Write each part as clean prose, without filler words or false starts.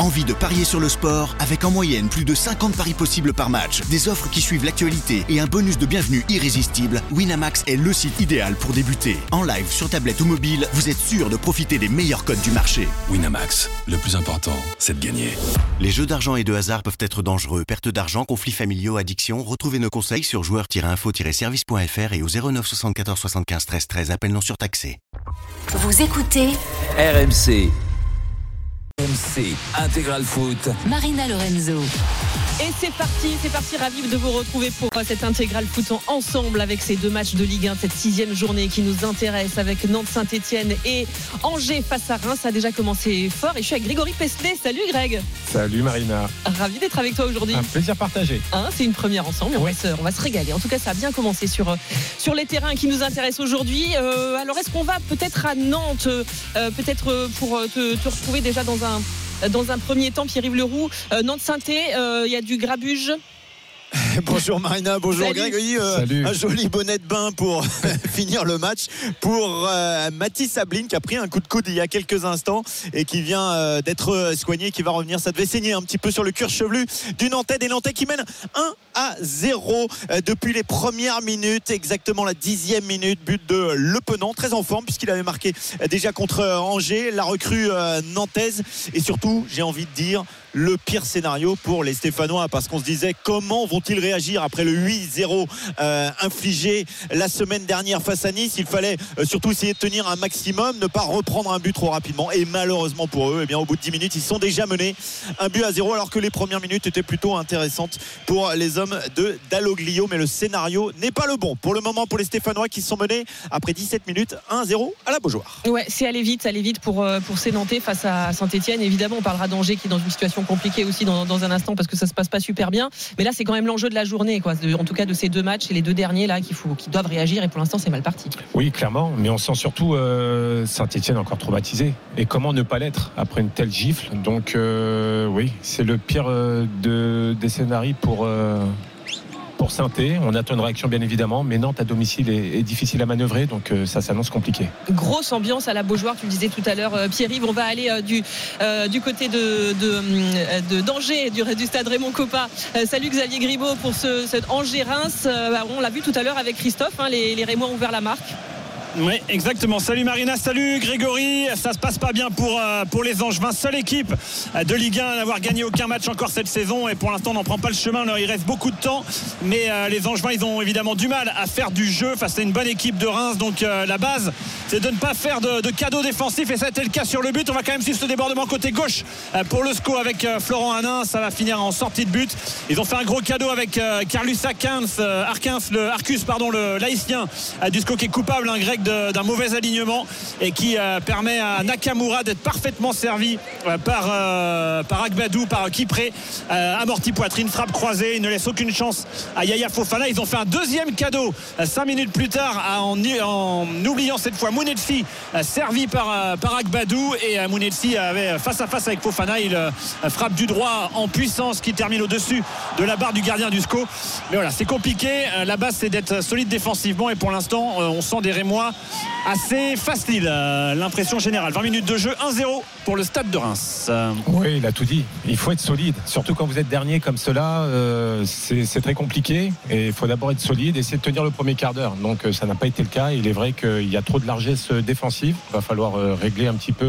Envie de parier sur le sport avec en moyenne plus de 50 paris possibles par match, des offres qui suivent l'actualité et un bonus de bienvenue irrésistible? Winamax est le site idéal pour débuter. En live, sur tablette ou mobile, vous êtes sûr de profiter des meilleurs codes du marché. Winamax, le plus important, c'est de gagner. Les jeux d'argent et de hasard peuvent être dangereux. Perte d'argent, conflits familiaux, addiction. Retrouvez nos conseils sur joueurs-info-service.fr et au 09 74 75 13 13. Appel non surtaxé. Vous écoutez RMC Intégral Foot. Marina Lorenzo. Et c'est parti, ravi de vous retrouver pour cette intégrale foot ensemble avec ces deux matchs de Ligue 1, cette 6e journée qui nous intéresse avec Nantes-Saint-Etienne et Angers face à Reims. Ça a déjà commencé fort et je suis avec Grégory Pesselet. Salut Greg. Salut Marina. Ravi d'être avec toi aujourd'hui. Un plaisir partagé. C'est une première ensemble, on va se régaler. En tout cas, ça a bien commencé sur les terrains qui nous intéressent aujourd'hui. Alors est-ce qu'on va peut-être à Nantes, peut-être pour te retrouver déjà dans un premier temps, Pierre-Yves Leroux, Nantes-Saint-Etienne, il y a du grabuge. Bonjour Marina, bonjour Greg. Un joli bonnet de bain pour finir le match pour Mathis Sabline qui a pris un coup de coude il y a quelques instants et qui vient d'être soigné, qui va revenir. Ça devait saigner un petit peu sur le cuir chevelu du Nantais, des Nantais qui mènent 1-0 depuis les premières minutes, exactement la 10e minute. But de Le Penant, très en forme puisqu'il avait marqué déjà contre Angers, la recrue nantaise. Et surtout, j'ai envie de dire, le pire scénario pour les Stéphanois, parce qu'on se disait comment vont-ils réagir après le 8-0 infligé la semaine dernière face à Nice. Il fallait surtout essayer de tenir un maximum, ne pas reprendre un but trop rapidement, et malheureusement pour eux, au bout de 10 minutes ils sont déjà menés 1-0, alors que les premières minutes étaient plutôt intéressantes pour les hommes de Dalloglio. Mais le scénario n'est pas le bon pour le moment pour les Stéphanois qui sont menés après 17 minutes 1-0 à la Beaujoire. Ouais, c'est aller vite pour ces Nantais face à Saint-Etienne. Évidemment, on parlera d'Angers qui est dans une situation compliquée aussi dans un instant parce que ça se passe pas super bien, mais là c'est quand même l'enjeu de la journée, en tout cas de ces deux matchs et les deux derniers là qui doivent réagir, et pour l'instant c'est mal parti. Oui, clairement, mais on sent surtout Saint-Etienne encore traumatisé, et comment ne pas l'être après une telle gifle. Donc oui, c'est le pire des scénarios pour Saint-Etienne. On attend une réaction bien évidemment, mais Nantes à domicile est difficile à manœuvrer, donc ça s'annonce compliqué. Grosse ambiance à la Beaujoire, tu le disais tout à l'heure Pierre-Yves. On va aller du côté d'Angers, du stade Raymond Kopa. Salut Xavier Gribaud pour cet Angers-Reims. On l'a vu tout à l'heure avec Christophe, les Rémois ont ouvert la marque. Oui, exactement. Salut Marina, salut Grégory. Ça se passe pas bien pour les Angevins. Seule équipe de Ligue 1 à n'avoir gagné aucun match encore cette saison, et pour l'instant on n'en prend pas le chemin. Alors, il reste beaucoup de temps, mais les Angevins ils ont évidemment du mal à faire du jeu face à une bonne équipe de Reims. Donc la base c'est de ne pas faire de cadeaux défensifs, et ça a été le cas sur le but. On va quand même suivre ce débordement côté gauche pour le SCO avec Florent Hanin. Ça va finir en sortie de but. Ils ont fait un gros cadeau avec Carlus Arcus, le l'haïtien du SCO, qui est coupable, un grec d'un mauvais alignement, et qui permet à Nakamura d'être parfaitement servi par Agbadou, par Kipré, amorti poitrine, frappe croisée. Il ne laisse aucune chance à Yaya Fofana. Ils ont fait un deuxième cadeau 5 minutes plus tard en oubliant cette fois Mounetsi, servi par Agbadou, et Mounetsi avait face à face avec Fofana. Il frappe du droit en puissance qui termine au-dessus de la barre du gardien du SCO. Mais voilà, c'est compliqué. La base c'est d'être solide défensivement, et pour l'instant on sent des Rémois assez facile, l'impression générale. 20 minutes de jeu, 1-0 pour le stade de Reims. Oui, il a tout dit. Il faut être solide, surtout quand vous êtes dernier comme cela. C'est très compliqué, et il faut d'abord être solide et essayer de tenir le premier quart d'heure. Donc ça n'a pas été le cas. Il est vrai qu'il y a trop de largesse défensive. Il va falloir régler un petit peu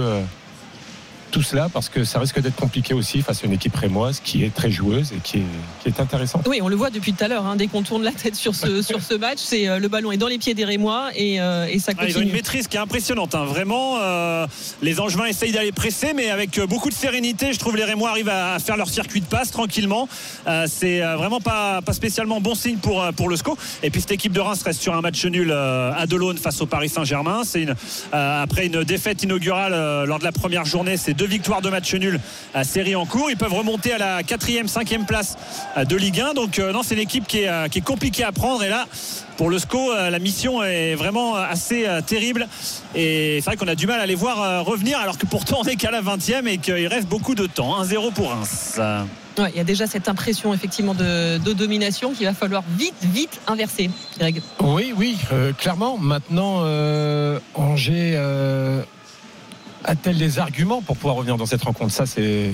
tout cela, parce que ça risque d'être compliqué aussi face à une équipe rémoise qui est très joueuse et qui est intéressante. Oui, on le voit depuis tout à l'heure, dès qu'on tourne la tête sur ce match, le ballon est dans les pieds des Rémois, et ça continue. Ils ont une maîtrise qui est impressionnante, vraiment. Les Angevins essayent d'aller presser, mais avec beaucoup de sérénité. Je trouve les Rémois arrivent à faire leur circuit de passe tranquillement. C'est vraiment pas spécialement bon signe pour le SCO. Et puis cette équipe de Reims reste sur un match nul à Delaune face au Paris Saint-Germain. C'est après une défaite inaugurale lors de la première journée, c'est 2 victoires de match nul à série en cours. Ils peuvent remonter à la 4e, 5e place de Ligue 1. Donc non, c'est une équipe qui est compliquée à prendre, et là pour le SCO la mission est vraiment assez terrible, et c'est vrai qu'on a du mal à les voir revenir, alors que pourtant on est qu'à la 20e et qu'il reste beaucoup de temps. 1-0 pour Reims. Ouais, il y a déjà cette impression effectivement de domination qu'il va falloir vite inverser, Greg. Oui, clairement. Maintenant Angers a-t-elle des arguments pour pouvoir revenir dans cette rencontre? Ça, c'est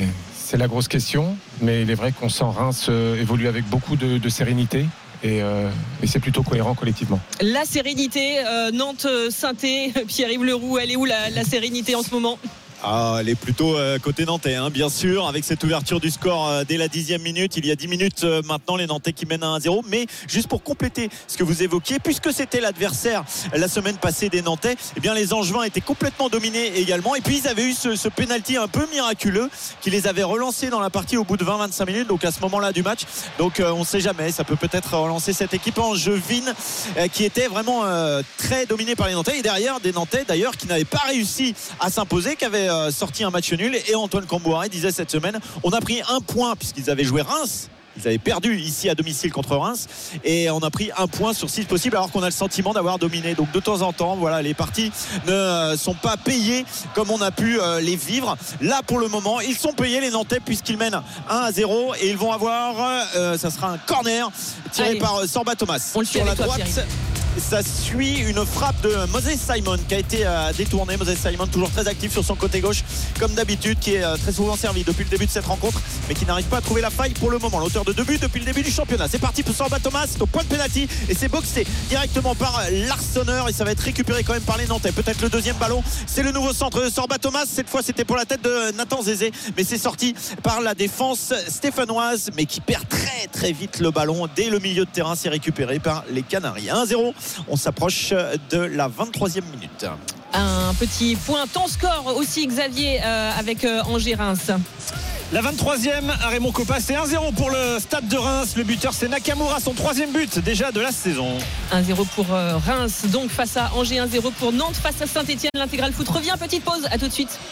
c'est la grosse question. Mais il est vrai qu'on sent Reims évoluer avec beaucoup de sérénité. Et c'est plutôt cohérent collectivement. La sérénité, Nantes-Saint-Étienne, Pierre-Yves Leroux, elle est où la sérénité en ce moment ? Elle est plutôt côté nantais, bien sûr, avec cette ouverture du score dès la 10e minute. Il y a 10 minutes maintenant, les Nantais qui mènent à 1-0. Mais juste pour compléter ce que vous évoquiez, puisque c'était l'adversaire la semaine passée des Nantais, eh bien les Angevins étaient complètement dominés également. Et puis ils avaient eu ce pénalty un peu miraculeux qui les avait relancés dans la partie au bout de 20-25 minutes. Donc à ce moment-là du match, donc on ne sait jamais, ça peut peut-être relancer cette équipe angevine qui était vraiment très dominée par les Nantais. Et derrière, des Nantais d'ailleurs qui n'avaient pas réussi à s'imposer, qui avaient sorti un match nul. Et Antoine Cambouaré disait cette semaine, on a pris un point puisqu'ils avaient joué Reims. Ils avaient perdu ici à domicile contre Reims et on a pris un point sur 6 possibles alors qu'on a le sentiment d'avoir dominé. Donc de temps en temps, voilà, les parties ne sont pas payées comme on a pu les vivre. Là pour le moment, ils sont payés les Nantais puisqu'ils mènent 1-0 et ils vont avoir, ça sera un corner tiré par Sorba Thomas sur la droite. Ça suit une frappe de Moses Simon qui a été détournée. Moses Simon toujours très actif sur son côté gauche comme d'habitude, qui est très souvent servi depuis le début de cette rencontre mais qui n'arrive pas à trouver la faille pour le moment. L'auteur de 2 buts depuis le début du championnat. C'est parti pour Sorba Thomas au point de pénalty et c'est boxé directement par l'Arseneur et ça va être récupéré quand même par les Nantais. Peut-être le deuxième ballon, c'est le nouveau centre de Sorba Thomas. Cette fois c'était pour la tête de Nathan Zézé mais c'est sorti par la défense stéphanoise mais qui perd très très vite le ballon dès le milieu de terrain. C'est récupéré par les Canaries. 1-0. On s'approche de la 23e minute. Un petit point, ton score aussi Xavier avec Angers-Reims. La 23e à Raymond Coppa, c'est 1-0 pour le Stade de Reims. Le buteur c'est Nakamura, son 3e but déjà de la saison. 1-0 pour Reims donc face à Angers, 1-0 pour Nantes face à Saint-Étienne. L'intégral foot revient, petite pause, à tout de suite.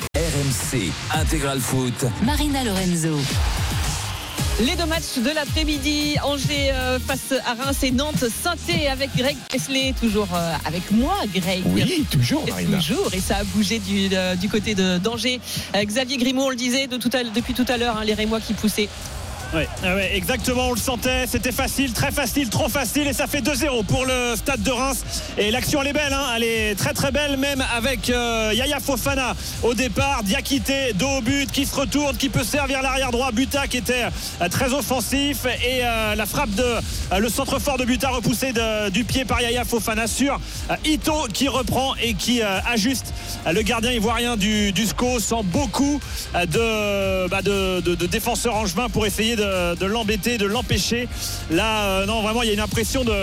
RMC Intégral Foot. Marina Lorenzo. Les 2 matchs de l'après-midi, Angers face à Reims et Nantes Saint-Étienne avec Greg Pesley, toujours avec moi Greg. Oui, toujours Marina. Toujours, et ça a bougé du côté d'Angers. Xavier Grimaud, on le disait depuis tout à l'heure, les Rémois qui poussaient. Ouais, exactement, on le sentait, c'était facile, très facile, trop facile et ça fait 2-0 pour le Stade de Reims et l'action elle est belle, elle est très très belle même avec Yaya Fofana au départ, Diakité dos au but qui se retourne, qui peut servir l'arrière droit, Buta qui était très offensif et la frappe le centre fort de Buta repoussé du pied par Yaya Fofana sur Ito qui reprend et qui ajuste le gardien ivoirien du SCO sans beaucoup de défenseurs angevins pour essayer de l'embêter, de l'empêcher. Là, non, vraiment, il y a une impression on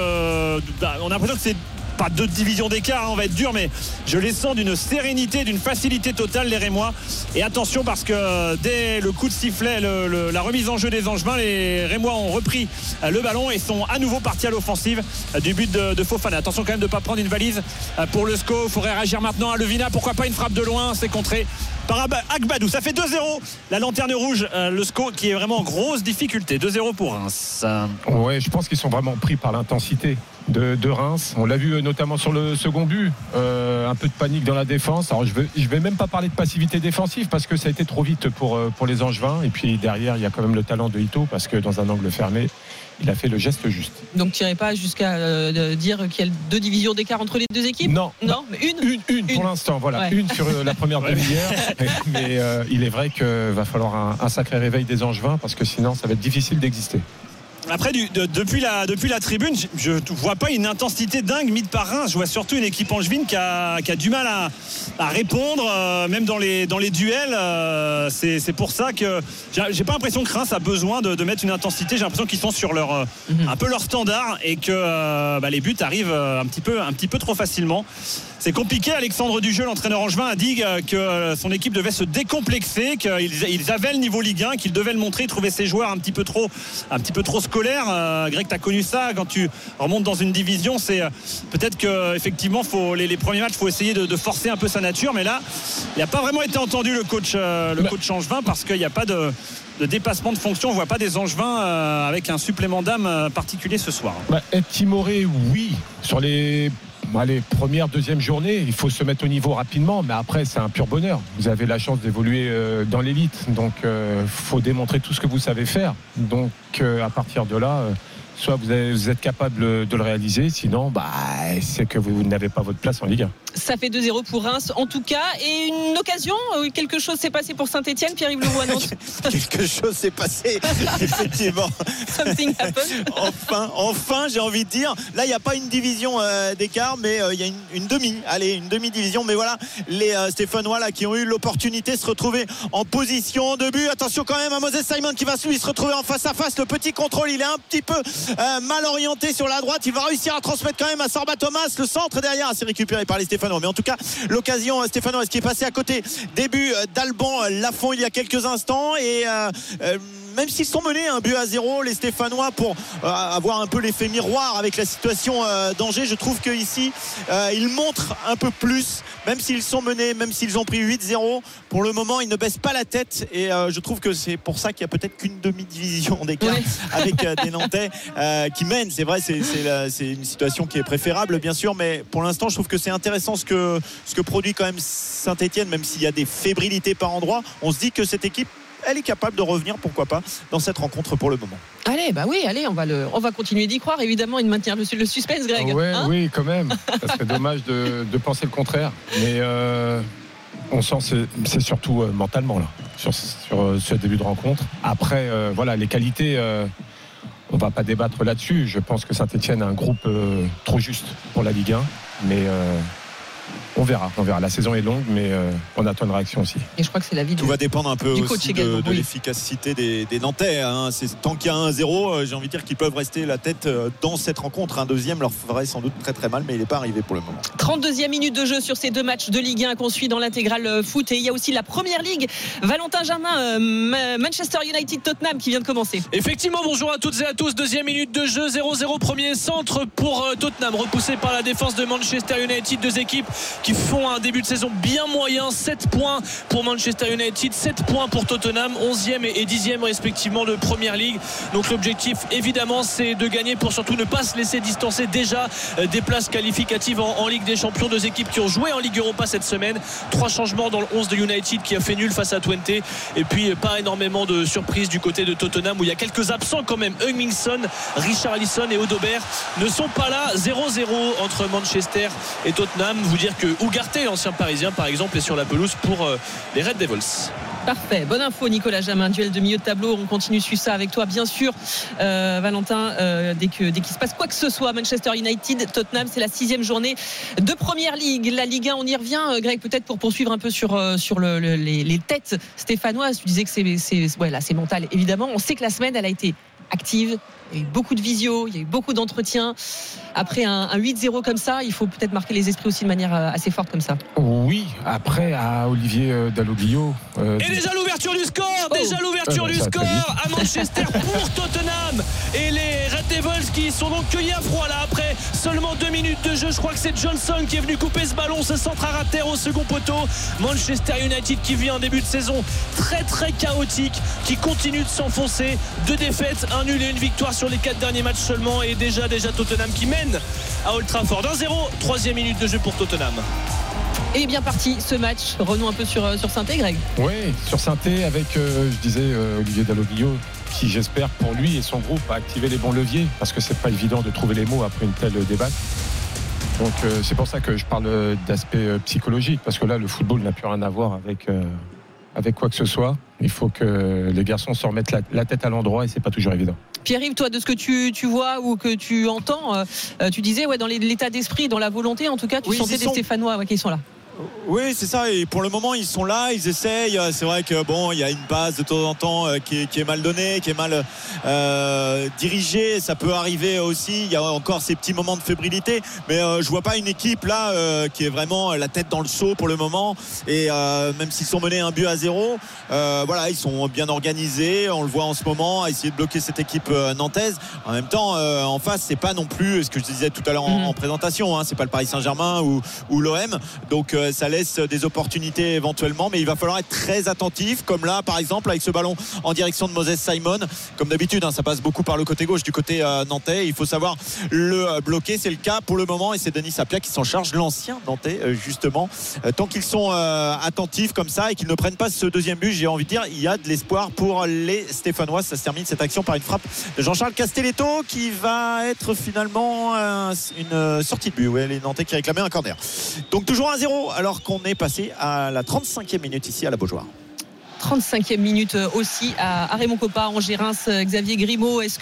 a l'impression que c'est pas 2 divisions d'écart, on va être dur, mais je les sens d'une sérénité, d'une facilité totale, les Rémois. Et attention, parce que dès le coup de sifflet, la remise en jeu des Angevins, les Rémois ont repris le ballon et sont à nouveau partis à l'offensive du but de Fofana. Attention quand même de ne pas prendre une valise pour le SCO. Il faudrait réagir maintenant à Levina. Pourquoi pas une frappe de loin, c'est contré par Agbadou. Ça fait 2-0. La lanterne rouge, le SCO qui est vraiment en grosse difficulté. 2-0 pour Reims. Ouais, je pense qu'ils sont vraiment pris par l'intensité de Reims. On l'a vu notamment sur le second but, un peu de panique dans la défense. Alors je vais même pas parler de passivité défensive parce que ça a été trop vite pour les Angevins. Et puis derrière, il y a quand même le talent de Ito parce que dans un angle fermé, il a fait le geste juste. Donc tu n'irais pas jusqu'à dire qu'il y a 2 divisions d'écart entre les 2 équipes? Non, mais une pour l'instant, voilà, ouais. Une sur la première demi-heure. Mais il est vrai qu'il va falloir un sacré réveil des Angevins parce que sinon ça va être difficile d'exister. Après, depuis la tribune, je ne vois pas une intensité dingue mise par Reims. Je vois surtout une équipe angevine qui a du mal à répondre, même dans les duels. C'est pour ça que j'ai pas l'impression que Reims a besoin de mettre une intensité. J'ai l'impression qu'ils sont sur un peu leur standard et que les buts arrivent un petit peu trop facilement. C'est compliqué. Alexandre Dujeu, l'entraîneur angevin, a dit que son équipe devait se décomplexer, qu'ils avaient le niveau Ligue 1, qu'ils devaient le montrer. Ils trouvaient ses joueurs un petit peu trop scolaires. Greg, tu as connu ça quand tu remontes dans une division. C'est peut-être qu'effectivement, les premiers matchs, il faut essayer de forcer un peu sa nature. Mais là, il n'a pas vraiment été entendu le coach angevin parce qu'il n'y a pas de dépassement de fonction. On ne voit pas des Angevins avec un supplément d'âme particulier ce soir. Être timoré, oui. Sur les premières, deuxième journée, il faut se mettre au niveau rapidement, mais après c'est un pur bonheur. Vous avez la chance d'évoluer dans l'élite, donc faut démontrer tout ce que vous savez faire. Donc à partir de là, Soit vous êtes capable de le réaliser, sinon c'est que vous n'avez pas votre place en Ligue 1. Ça fait 2-0 pour Reims en tout cas. Et une occasion, quelque chose s'est passé pour Saint-Etienne, Pierre-Yves Leroux à Nantes. Quelque chose s'est passé, effectivement. Something happened. Enfin, j'ai envie de dire. Là, il n'y a pas une division d'écart, mais il y a une demi-division. Mais voilà, les Stéphanois là, qui ont eu l'opportunité de se retrouver en position de but. Attention quand même à Moses Simon qui va se retrouver en face à face. Le petit contrôle, il est un petit peu mal orienté sur la droite. Il va réussir à transmettre quand même à Sorba Thomas. Le centre derrière, c'est récupéré par les Stéphanois. Mais en tout cas, l'occasion stéphanoise qui est passée à côté début d'Alban Lafont il y a quelques instants. Et même s'ils sont menés 1-0, les Stéphanois, pour avoir un peu l'effet miroir avec la situation d'Angers, je trouve qu'ici ils montrent un peu plus, même s'ils sont menés, même s'ils ont pris 8-0, pour le moment ils ne baissent pas la tête. Et je trouve que c'est pour ça qu'il n'y a peut-être qu'une demi-division d'écart avec des Nantais qui mènent. C'est vrai, c'est une situation qui est préférable bien sûr, mais pour l'instant je trouve que c'est intéressant ce que produit quand même Saint-Etienne, même s'il y a des fébrilités par endroits. On se dit que cette équipe, elle est capable de revenir, pourquoi pas, dans cette rencontre pour le moment. Allez, on va continuer d'y croire, évidemment, et de maintenir le suspense, Greg. Oui, quand même. Ça serait dommage de penser le contraire. Mais on sent c'est surtout mentalement là, sur ce début de rencontre. Après, les qualités, on va pas débattre là-dessus. Je pense que Saint-Etienne a un groupe trop juste pour la Ligue 1, mais on verra. La saison est longue, mais on attend une réaction aussi. Et je crois que c'est l'avis tout va dépendre un peu aussi de oui. l'efficacité des Nantais. Tant qu'il y a 1-0, j'ai envie de dire qu'ils peuvent rester la tête dans cette rencontre. Un deuxième leur ferait sans doute très très mal, mais il n'est pas arrivé pour le moment. 32e minute de jeu sur ces deux matchs de Ligue 1 qu'on suit dans l'intégral foot. Et il y a aussi la première ligue. Valentin Germain, Manchester United Tottenham qui vient de commencer. Effectivement, bonjour à toutes et à tous. Deuxième minute de jeu, 0-0, premier centre pour Tottenham, repoussé par la défense de Manchester United. Deux équipes qui font un début de saison bien moyen. 7 points pour Manchester United, 7 points pour Tottenham, 11e et 10e respectivement de Première Ligue. Donc l'objectif évidemment c'est de gagner pour surtout ne pas se laisser distancer déjà des places qualificatives en Ligue des Champions. Deux équipes qui ont joué en Ligue Europa cette semaine. 3 changements dans le 11 de United qui a fait nul face à Twente. Et puis pas énormément de surprises du côté de Tottenham où il y a quelques absents quand même. Heung-min Son, Richarlison et Odobert ne sont pas là. 0-0 entre Manchester et Tottenham. Vous dire que Ugarte, l'ancien parisien par exemple, est sur la pelouse pour les Red Devils. Parfait, bonne info Nicolas Jamin, duel de milieu de tableau, on continue suivre ça avec toi bien sûr Valentin, dès qu'il se passe quoi que ce soit. Manchester United, Tottenham, c'est la 6e journée de Première Ligue. La Ligue 1, on y revient Greg, peut-être pour poursuivre un peu sur les têtes stéphanoises. Tu disais que c'est mental évidemment. On sait que la semaine elle a été active, il y a eu beaucoup de visio, il y a eu beaucoup d'entretiens. Après un 8-0 comme ça, il faut peut-être marquer les esprits aussi de manière assez forte comme ça. Oui, après à Olivier Dalloglio. Et déjà l'ouverture du score, à Manchester pour Tottenham. Et les Red Devils qui sont donc cueillis à froid là après seulement 2 minutes de jeu. Je crois que c'est Johnson qui est venu couper ce ballon, ce centre à terre au second poteau. Manchester United qui vit un début de saison très très chaotique, qui continue de s'enfoncer. 2 défaites, 1 nul et 1 victoire sur les 4 derniers matchs seulement. Et déjà Tottenham qui mène à Old Trafford 1-0, 3e minute de jeu pour Tottenham. Et bien parti ce match. Revenons un peu sur Saint-Étienne, Greg. Oui, sur Saint-Étienne avec, je disais, Olivier Dalloglio, qui j'espère pour lui et son groupe a activé les bons leviers, parce que c'est pas évident de trouver les mots après une telle débatte. Donc c'est pour ça que je parle d'aspect psychologique, parce que là le football n'a plus rien à voir avec quoi que ce soit. Il faut que les garçons se remettent la tête à l'endroit et c'est pas toujours évident. Pierre-Yves, toi, de ce que tu vois ou que tu entends, tu disais dans l'état d'esprit, dans la volonté, en tout cas, tu sentais des Stéphanois qui sont là. Oui, c'est ça, et pour le moment ils sont là, ils essayent. C'est vrai que il y a une passe de temps en temps qui est mal donnée, qui est mal dirigée. Ça peut arriver aussi, il y a encore ces petits moments de fébrilité, mais je vois pas une équipe là qui est vraiment la tête dans le seau pour le moment. Et même s'ils sont menés 1-0, ils sont bien organisés, on le voit en ce moment, à essayer de bloquer cette équipe nantaise. En même temps, en face, c'est pas non plus ce que je disais tout à l'heure en présentation, c'est pas le Paris Saint-Germain ou l'OM. Donc ça laisse des opportunités éventuellement, mais il va falloir être très attentif, comme là par exemple avec ce ballon en direction de Moses Simon. Comme d'habitude, ça passe beaucoup par le côté gauche du côté nantais. Il faut savoir le bloquer, c'est le cas pour le moment, et c'est Denis Sapia qui s'en charge, l'ancien nantais justement. Tant qu'ils sont attentifs comme ça et qu'ils ne prennent pas ce deuxième but, j'ai envie de dire, il y a de l'espoir pour les Stéphanois. Ça se termine cette action par une frappe de Jean-Charles Castelletto qui va être finalement une sortie de but. Ouais, les Nantais qui réclamaient un corner. Donc toujours 1-0 alors qu'on est passé à la 35e minute ici à la Beaujoire. 35e minute aussi à Raymond Kopa, Angers-Reims, Xavier Grimaud. Est-ce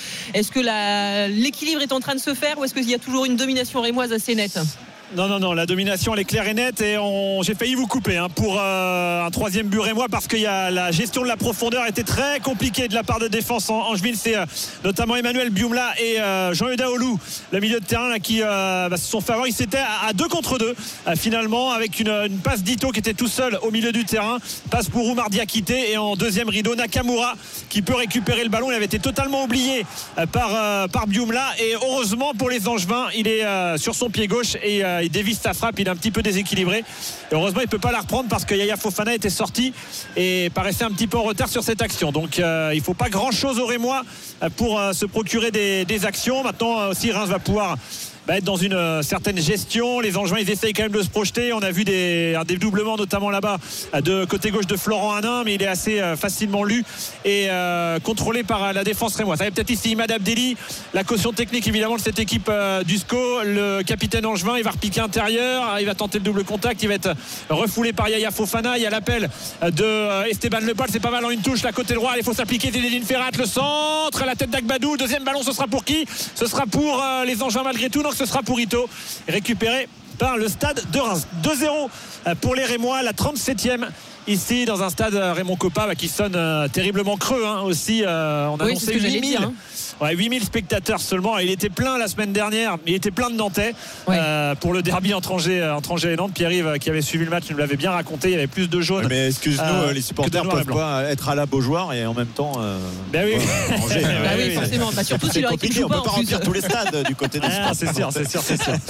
que l'équilibre est en train de se faire, ou est-ce qu'il y a toujours une domination rémoise assez nette ? Non, la domination elle est claire et nette, et j'ai failli vous couper pour un troisième but rémois, parce qu'il y a la gestion de la profondeur était très compliquée de la part de défense en Angevin. C'est notamment Emmanuel Biumla et Jean-Eudes Aoulou, le milieu de terrain là, qui se sont favoris. C'était à 2 contre 2 finalement, avec une passe d'Ito qui était tout seul au milieu du terrain, passe pour Oumar Diakité, et en deuxième rideau Nakamura qui peut récupérer le ballon. Il avait été totalement oublié par Biumla, et heureusement pour les Angevins, il est sur son pied gauche et il dévisse sa frappe. Il est un petit peu déséquilibré, et heureusement il ne peut pas la reprendre parce que Yaya Fofana était sorti et paraissait un petit peu en retard sur cette action. Donc il ne faut pas grand chose aux Rémois pour se procurer des actions. Maintenant aussi Reims va pouvoir être dans une certaine gestion. Les Angevins, ils essayent quand même de se projeter. On a vu un dédoublement notamment là-bas de côté gauche de Florent Hanin, mais il est assez facilement lu et contrôlé par la défense rémoise. Ça va peut-être ici Imad Abdelli, la caution technique évidemment de cette équipe du SCO, le capitaine angevin. Il va repiquer intérieur, il va tenter le double contact, il va être refoulé par Yaya Fofana. Il y a l'appel de Esteban Lepal, c'est pas mal en une touche, la côté droit, il faut s'appliquer. Zinedine Ferrat, le centre, la tête d'Agbadou, deuxième ballon, ce sera pour qui? Ce sera pour les Angevins malgré tout. Donc ce sera pour Ito, récupéré par le stade de Reims. 2-0 pour les Rémois, la 37e ici dans un stade Raymond Kopa qui sonne terriblement creux aussi. On a annoncé 8 000. 8000 spectateurs seulement. Il était plein la semaine dernière, il était plein de Nantais pour le derby entre Angers et Nantes. Pierre-Yves qui avait suivi le match nous l'avait bien raconté, il y avait plus de jaunes. Mais excuse-nous, les supporters ne peuvent pas être à la Beaujoire et en même temps Angers. Forcément, surtout si leur équipe joue pas. On peut pas remplir tous les stades du côté des supporters. C'est sûr.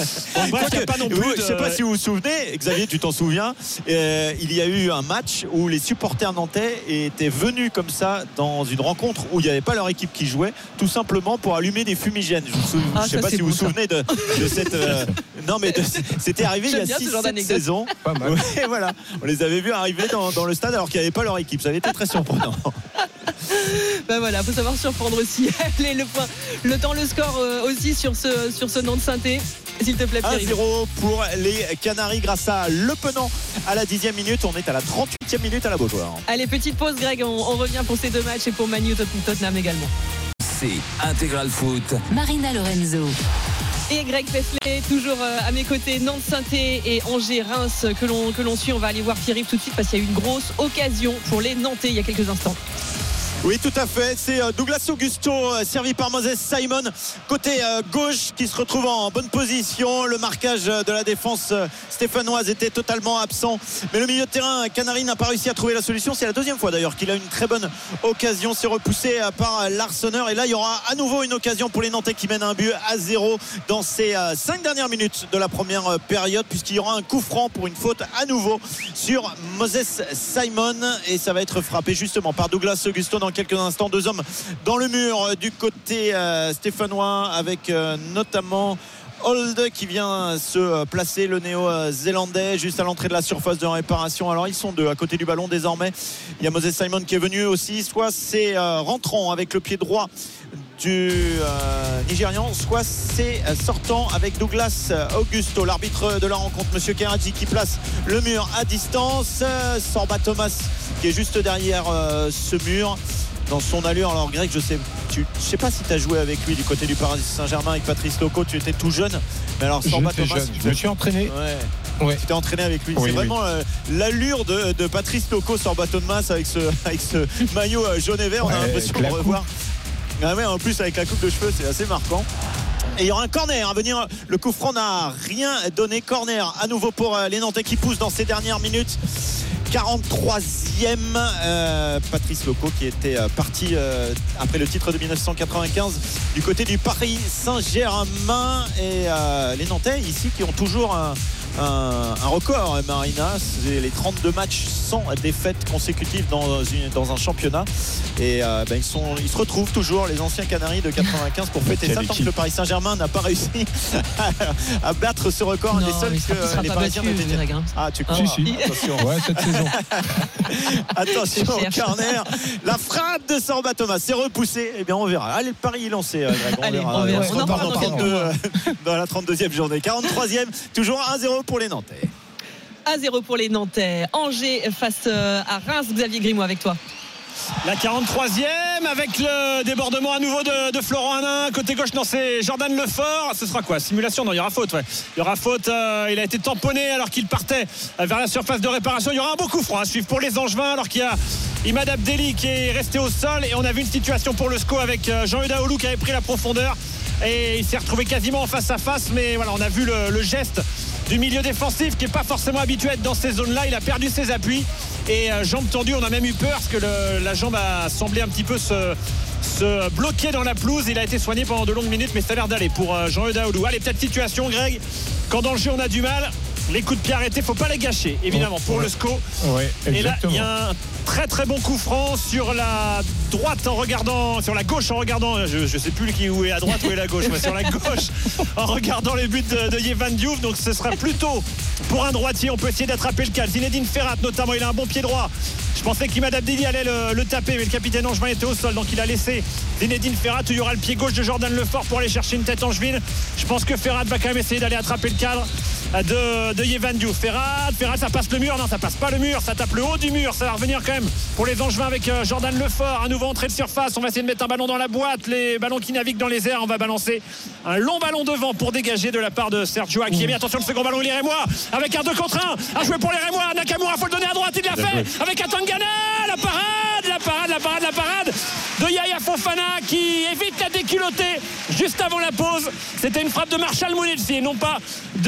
Je ne sais pas si vous vous souvenez, Xavier, tu t'en souviens, il y a eu un match où les supporters nantais étaient venus comme ça dans une rencontre où il n'y avait pas leur équipe qui jouait, tout simplement pour allumer des fumigènes. Je ne sais pas si vous vous souvenez de cette non mais c'était arrivé il y a 6-7 saisons. Ouais, voilà. On les avait vus arriver dans le stade alors qu'il n'y avait pas leur équipe. Ça avait été très surprenant. Voilà, faut savoir surprendre aussi. Allez, le score aussi sur ce Nantes Saint-Étienne, s'il te plaît, Pierre. 1-0 pour les Canaries grâce à Le Penant à la 10e minute. On est à la 38e minute à la Beaujoire. Allez, petite pause, Greg. On revient pour ces deux matchs et pour Man U Tottenham également. C'est Intégral Foot. Marina Lorenzo. Et Greg Pefflet, toujours à mes côtés. Nantes Saint-Étienne et Angers-Reims que l'on suit. On va aller voir Pierre-Yves tout de suite parce qu'il y a eu une grosse occasion pour les Nantais il y a quelques instants. Oui, tout à fait. C'est Douglas Augusto servi par Moses Simon côté gauche qui se retrouve en bonne position. Le marquage de la défense stéphanoise était totalement absent, mais le milieu de terrain canari n'a pas réussi à trouver la solution. C'est la deuxième fois d'ailleurs qu'il a une très bonne occasion. C'est repoussé par l'Arseneur, et là il y aura à nouveau une occasion pour les Nantais qui mènent un but à 0 dans ces 5 dernières minutes de la première période, puisqu'il y aura un coup franc pour une faute à nouveau sur Moses Simon, et ça va être frappé justement par Douglas Augusto dans quelques instants. Deux hommes dans le mur du côté stéphanois, avec notamment Hold qui vient se placer, le néo-zélandais, juste à l'entrée de la surface de réparation. Alors ils sont deux à côté du ballon désormais. Il y a Moses Simon qui est venu aussi, soit c'est rentrant avec le pied droit du Nigérian, soit c'est sortant avec Douglas Augusto. L'arbitre de la rencontre, monsieur Keraji, qui place le mur à distance. Sorba Thomas qui est juste derrière ce mur dans son allure. Alors Greg, je sais pas si tu as joué avec lui du côté du Paris Saint-Germain avec Patrice Loco, tu étais tout jeune, mais alors Sorba Thomas, je me suis entraîné. Ouais. Tu t'es entraîné avec lui. C'est vraiment l'allure de Patrice Loco, Sorba Thomas, avec ce maillot jaune et vert. On a l'impression de revoir. En plus avec la coupe de cheveux, c'est assez marquant. Et il y aura un corner à venir. Le coup franc n'a rien donné. Corner à nouveau pour les Nantais qui poussent dans ces dernières minutes. 43e, Patrice Loco qui était parti après le titre de 1995 du côté du Paris Saint-Germain, et les Nantais ici qui ont toujours un record, Marina. C'est les 32 matchs sans défaite consécutive dans un championnat. Et ils se retrouvent toujours, les anciens Canaries de 95, pour fêter ça, tant que le Paris Saint-Germain n'a pas réussi à battre ce record. Non, les seuls que les Parisiens n'étaient pas. Ah, tu crois? Si. Attention. Ouais, cette saison. Attention au corner. La frappe de Sorba Thomas, c'est repoussé. Eh bien, on verra. Allez, le pari est lancé, Greg. On verra. On en parle dans la 32e journée. 43e, toujours 1-0 pour les Nantais. 1-0 pour les Nantais. Angers face à Reims. Xavier Grimaud avec toi. La 43e avec le débordement à nouveau de Florent Hanin. Côté gauche, non, c'est Jordan Lefort. Ce sera quoi? Simulation? Non, il y aura faute. Ouais. Il y aura faute. Il a été tamponné alors qu'il partait vers la surface de réparation. Il y aura un beau coup franc à suivre pour les Angevins alors qu'il y a Imad Abdelli qui est resté au sol. Et on a vu une situation pour le SCO avec Jean-Eudes Aoulou qui avait pris la profondeur. Et il s'est retrouvé quasiment en face à face. Mais voilà, on a vu le geste du milieu défensif qui n'est pas forcément habitué à être dans ces zones-là. Il a perdu ses appuis. Et jambe tendue, on a même eu peur parce que la jambe a semblé un petit peu se bloquer dans la pelouse. Il a été soigné pendant de longues minutes, mais ça a l'air d'aller pour Jean-Eudes Aoulou. Allez, peut-être situation, Greg, quand dans le jeu on a du mal, les coups de pied arrêtés, faut pas les gâcher, évidemment, pour le SCO. Ouais, et là, il y a un très très bon coup franc sur la droite sur la gauche en regardant, je sais plus où est à droite où est la gauche, mais sur la gauche en regardant les buts de Yevan Diouf. Donc ce sera plutôt pour un droitier. On peut essayer d'attraper le cadre. Zinedine Ferrat notamment, il a un bon pied droit. Je pensais qu'Imad Abdelli allait le taper, mais le capitaine angevin était au sol, donc il a laissé Zinedine Ferrat. Il y aura le pied gauche de Jordan Lefort pour aller chercher une tête angevine. Je pense que Ferrat va quand même essayer d'aller attraper le cadre de Yevan Diouf. Ferrat, ça passe le mur. Non, ça passe pas le mur, ça tape le haut du mur. Ça va revenir quand même pour les Angevins avec Jordan Lefort. À nouveau entrée de surface. On va essayer de mettre un ballon dans la boîte. Les ballons qui naviguent dans les airs. On va balancer un long ballon devant pour dégager de la part de Sergio Hakimi. Attention, le second ballon, il est Rémois avec un 2 contre 1 à jouer pour les Rémois. Nakamura, faut le donner à droite. Il l'a fait avec Atangana. La parade de Yaya Fofana qui évite la déculottée juste avant la pause. C'était une frappe de Marshall Mounetsi et non pas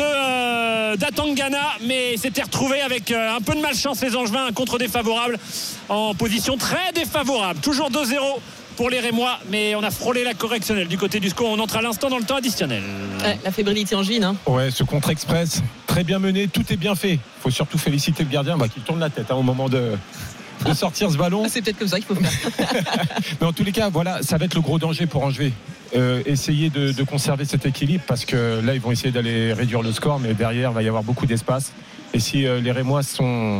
d'Atangana, mais il s'était retrouvé avec un peu de malchance les Angevins, un contre défavorable en position très défavorable. Toujours 2-0 pour les Rémois, mais on a frôlé la correctionnelle du côté du SCO. On entre à l'instant dans le temps additionnel. La fébrilité angevine, hein. Ouais, ce contre express très bien mené, tout est bien fait. Il faut surtout féliciter le gardien qui tourne la tête au moment de sortir ce ballon. C'est peut-être comme ça qu'il faut faire. Mais en tous les cas, voilà, ça va être le gros danger pour Angers. Essayer de conserver cet équilibre, parce que là ils vont essayer d'aller réduire le score, mais derrière il va y avoir beaucoup d'espace, et si les Rémois sont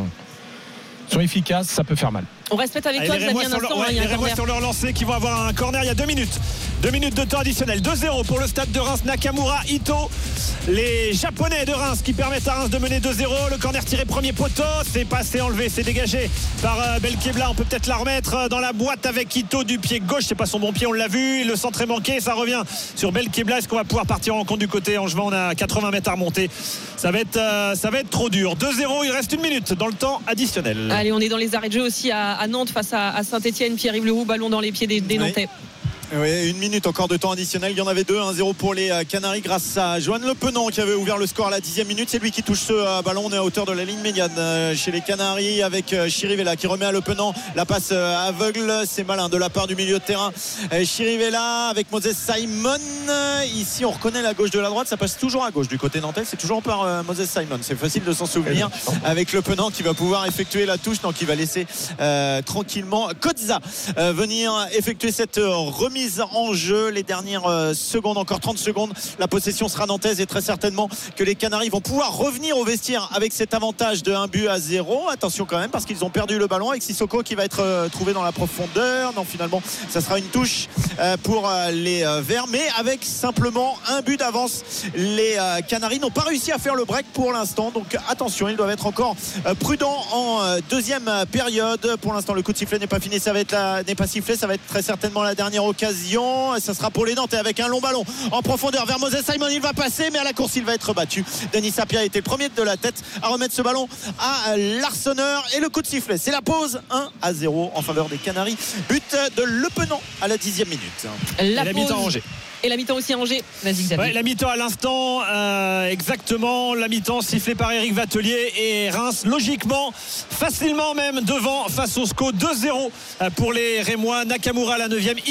efficaces, ça peut faire mal. On reste peut-être avec toi, Xavier, un instant. Les Rémois sur leur lancée qui vont avoir un corner. Il y a 2 minutes. 2 minutes de temps additionnel. 2-0 pour le stade de Reims. Nakamura, Ito, les Japonais de Reims qui permettent à Reims de mener 2-0. Le corner tiré premier poteau. C'est passé, enlevé, c'est dégagé par Belkebla. On peut peut-être la remettre dans la boîte avec Ito du pied gauche. C'est pas son bon pied, on l'a vu. Le centre est manqué. Ça revient sur Belkebla. Est-ce qu'on va pouvoir partir en compte du côté angevin? On a 80 mètres à remonter. Ça va être trop dur. 2-0. Il reste 1 minute dans le temps additionnel. Allez, on est dans les arrêts de jeu aussi à Nantes face à Saint-Etienne. Pierre-Yves Leroux, ballon dans les pieds des Nantais. Oui, 1 minute encore de temps additionnel. Il y en avait 2, 1-0 pour les Canaries grâce à Johan Le Penant qui avait ouvert le score à la 10e minute. C'est lui qui touche ce ballon. On est à hauteur de la ligne médiane chez les Canaries avec Chirivella qui remet à Le Penant la passe aveugle. C'est malin de la part du milieu de terrain. Chirivella avec Moses Simon. Ici, on reconnaît la gauche de la droite. Ça passe toujours à gauche du côté nantais. C'est toujours par Moses Simon. C'est facile de s'en souvenir avec Le Penant qui va pouvoir effectuer la touche. Donc, il va laisser tranquillement Kodza venir effectuer cette remise en jeu. Les dernières secondes, encore 30 secondes, la possession sera nantaise et très certainement que les Canaries vont pouvoir revenir au vestiaire avec cet avantage de 1-0. Attention quand même, parce qu'ils ont perdu le ballon avec Sissoko qui va être trouvé dans la profondeur. Non, finalement ça sera une touche pour les Verts, mais avec simplement 1 but d'avance. Les Canaries n'ont pas réussi à faire le break pour l'instant, donc attention, ils doivent être encore prudents en deuxième période. Pour l'instant le coup de sifflet n'est pas fini, n'est pas sifflé, ça va être très certainement la dernière occasion. Ça sera pour les Nantais avec un long ballon en profondeur vers Moses Simon. Il va passer, mais à la course il va être battu. Denis Sapia était le premier de la tête à remettre ce ballon à l'Arseneur, et le coup de sifflet, c'est la pause. 1-0 en faveur des Canaries. But de Le Penant à la 10e minute. La mi-temps Angers. Et la mi-temps aussi à Angers. Vas-y, Xavier. Ouais, la mi-temps à l'instant, exactement. La mi-temps sifflée par Éric Vatelier, et Reims logiquement, facilement même devant face au SCO. 2-0 pour les Rémois. Nakamura à la 9e, Ito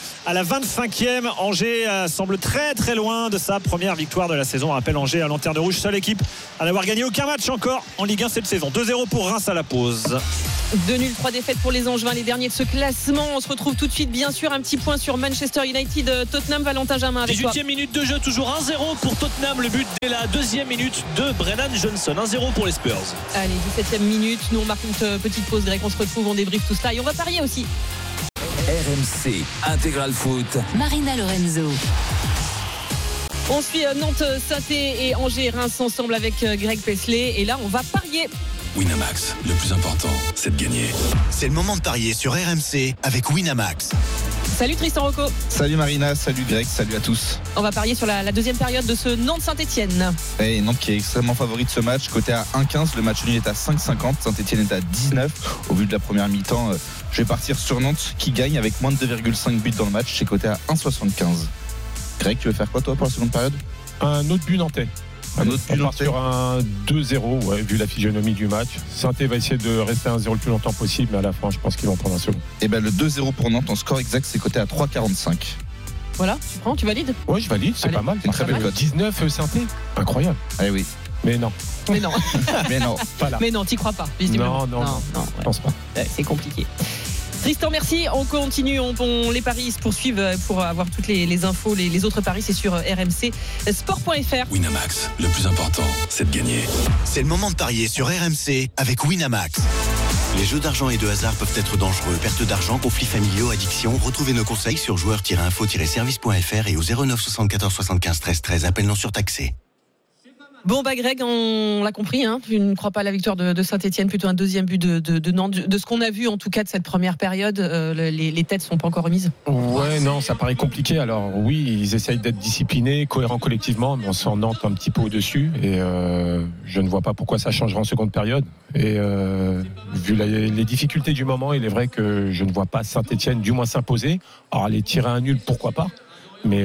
à la 25e. Angers semble très très loin de sa première victoire de la saison. On rappelle, Angers à Lanterne Rouge, seule équipe à n'avoir gagné aucun match encore en Ligue 1 cette saison. 2-0 pour Reims à la pause. 2 nuls, 3 défaites pour les Angevins, les derniers de ce classement. On se retrouve tout de suite, bien sûr, un petit point sur Manchester United, Tottenham. Valentin Jamin avec 18e minute de jeu, toujours 1-0 pour Tottenham. Le but dès la 2e minute de Brennan Johnson. 1-0 pour les Spurs. Allez, 17e minute. Nous, on marque une petite pause, Greg. On se retrouve, on débriefe tout cela. Et on va parier aussi. RMC Intégral Foot. Marina Lorenzo. On suit Nantes, Saint-Étienne et Angers-Reims ensemble avec Greg Pesley. Et là, on va parier. Winamax, le plus important, c'est de gagner. C'est le moment de parier sur RMC avec Winamax. Salut Tristan Rocco. Salut Marina, salut Greg, salut à tous. On va parier sur la deuxième période de ce Nantes-Saint-Étienne. Et Nantes qui est extrêmement favori de ce match, côté à 1,15, le match nul est à 5,50, Saint-Étienne est à 19. Au vu de la première mi-temps, je vais partir sur Nantes qui gagne avec moins de 2,5 buts dans le match, c'est côté à 1,75. Greg, tu veux faire quoi toi pour la seconde période? Un autre but nantais. On part sur un 2-0, ouais, vu la physionomie du match. Saint-Étienne va essayer de rester à 1-0 le plus longtemps possible, mais à la fin, je pense qu'ils vont prendre un second. Et ben le 2-0 pour Nantes en score exact, c'est coté à 3,45. Voilà, tu prends, tu valides? Ouais, je valide, c'est pas mal. Une très belle cote. 19 Saint-Étienne, incroyable. Allez, oui. Mais non. Mais non. Mais non. Voilà. Mais non, t'y crois pas, visiblement. Non, je pense pas. C'est compliqué. Tristan, merci. On continue. Les paris se poursuivent pour avoir toutes les infos. Les autres paris, c'est sur RMC Sport.fr. Winamax, le plus important, c'est de gagner. C'est le moment de parier sur RMC avec Winamax. Les jeux d'argent et de hasard peuvent être dangereux. Perte d'argent, conflits familiaux, addiction. Retrouvez nos conseils sur joueurs-info-service.fr et au 09 74 75 13 13. Appel non surtaxé. Bon Greg, on l'a compris, hein, tu ne crois pas à la victoire de Saint-Étienne, plutôt un deuxième but de Nantes. De ce qu'on a vu en tout cas de cette première période, les têtes sont pas encore remises. Ouais, non, ça paraît compliqué. Alors oui, ils essayent d'être disciplinés, cohérents collectivement, mais on sent Nantes un petit peu au-dessus. Et je ne vois pas pourquoi ça changera en seconde période. Et vu les difficultés du moment, il est vrai que je ne vois pas Saint-Étienne du moins s'imposer. Alors aller tirer un nul, pourquoi pas, mais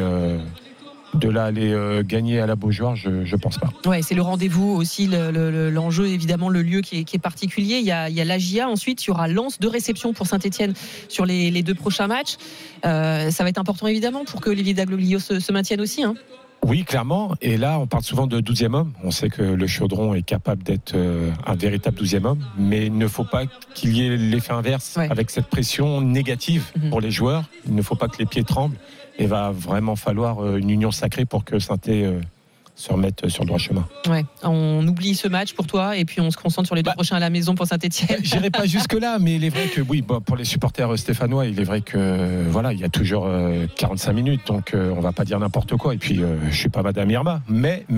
de là aller gagner à la Beaujoire, je pense pas. Ouais, c'est le rendez-vous aussi, l'enjeu évidemment, le lieu qui est particulier. Il y a l'AGIA, ensuite il y aura Lens, 2 réceptions pour Saint-Étienne sur les 2 prochains matchs. Ça va être important évidemment pour que Olivier Daglio se maintienne aussi, hein. Oui, clairement. Et là, on parle souvent de 12e homme. On sait que le Chaudron est capable d'être un véritable 12e homme. Mais il ne faut pas qu'il y ait l'effet inverse, avec cette pression négative pour les joueurs. Il ne faut pas que les pieds tremblent. Et va vraiment falloir une union sacrée pour que Saint-Étienne se remette sur le droit chemin. Ouais, on oublie ce match pour toi et puis on se concentre sur les 2 prochains à la maison pour Saint-Étienne. J'irai pas jusque-là, mais il est vrai que oui, pour les supporters stéphanois, il est vrai que voilà, il y a toujours 45 minutes, donc on va pas dire n'importe quoi. Et puis je suis pas Madame Irma, mais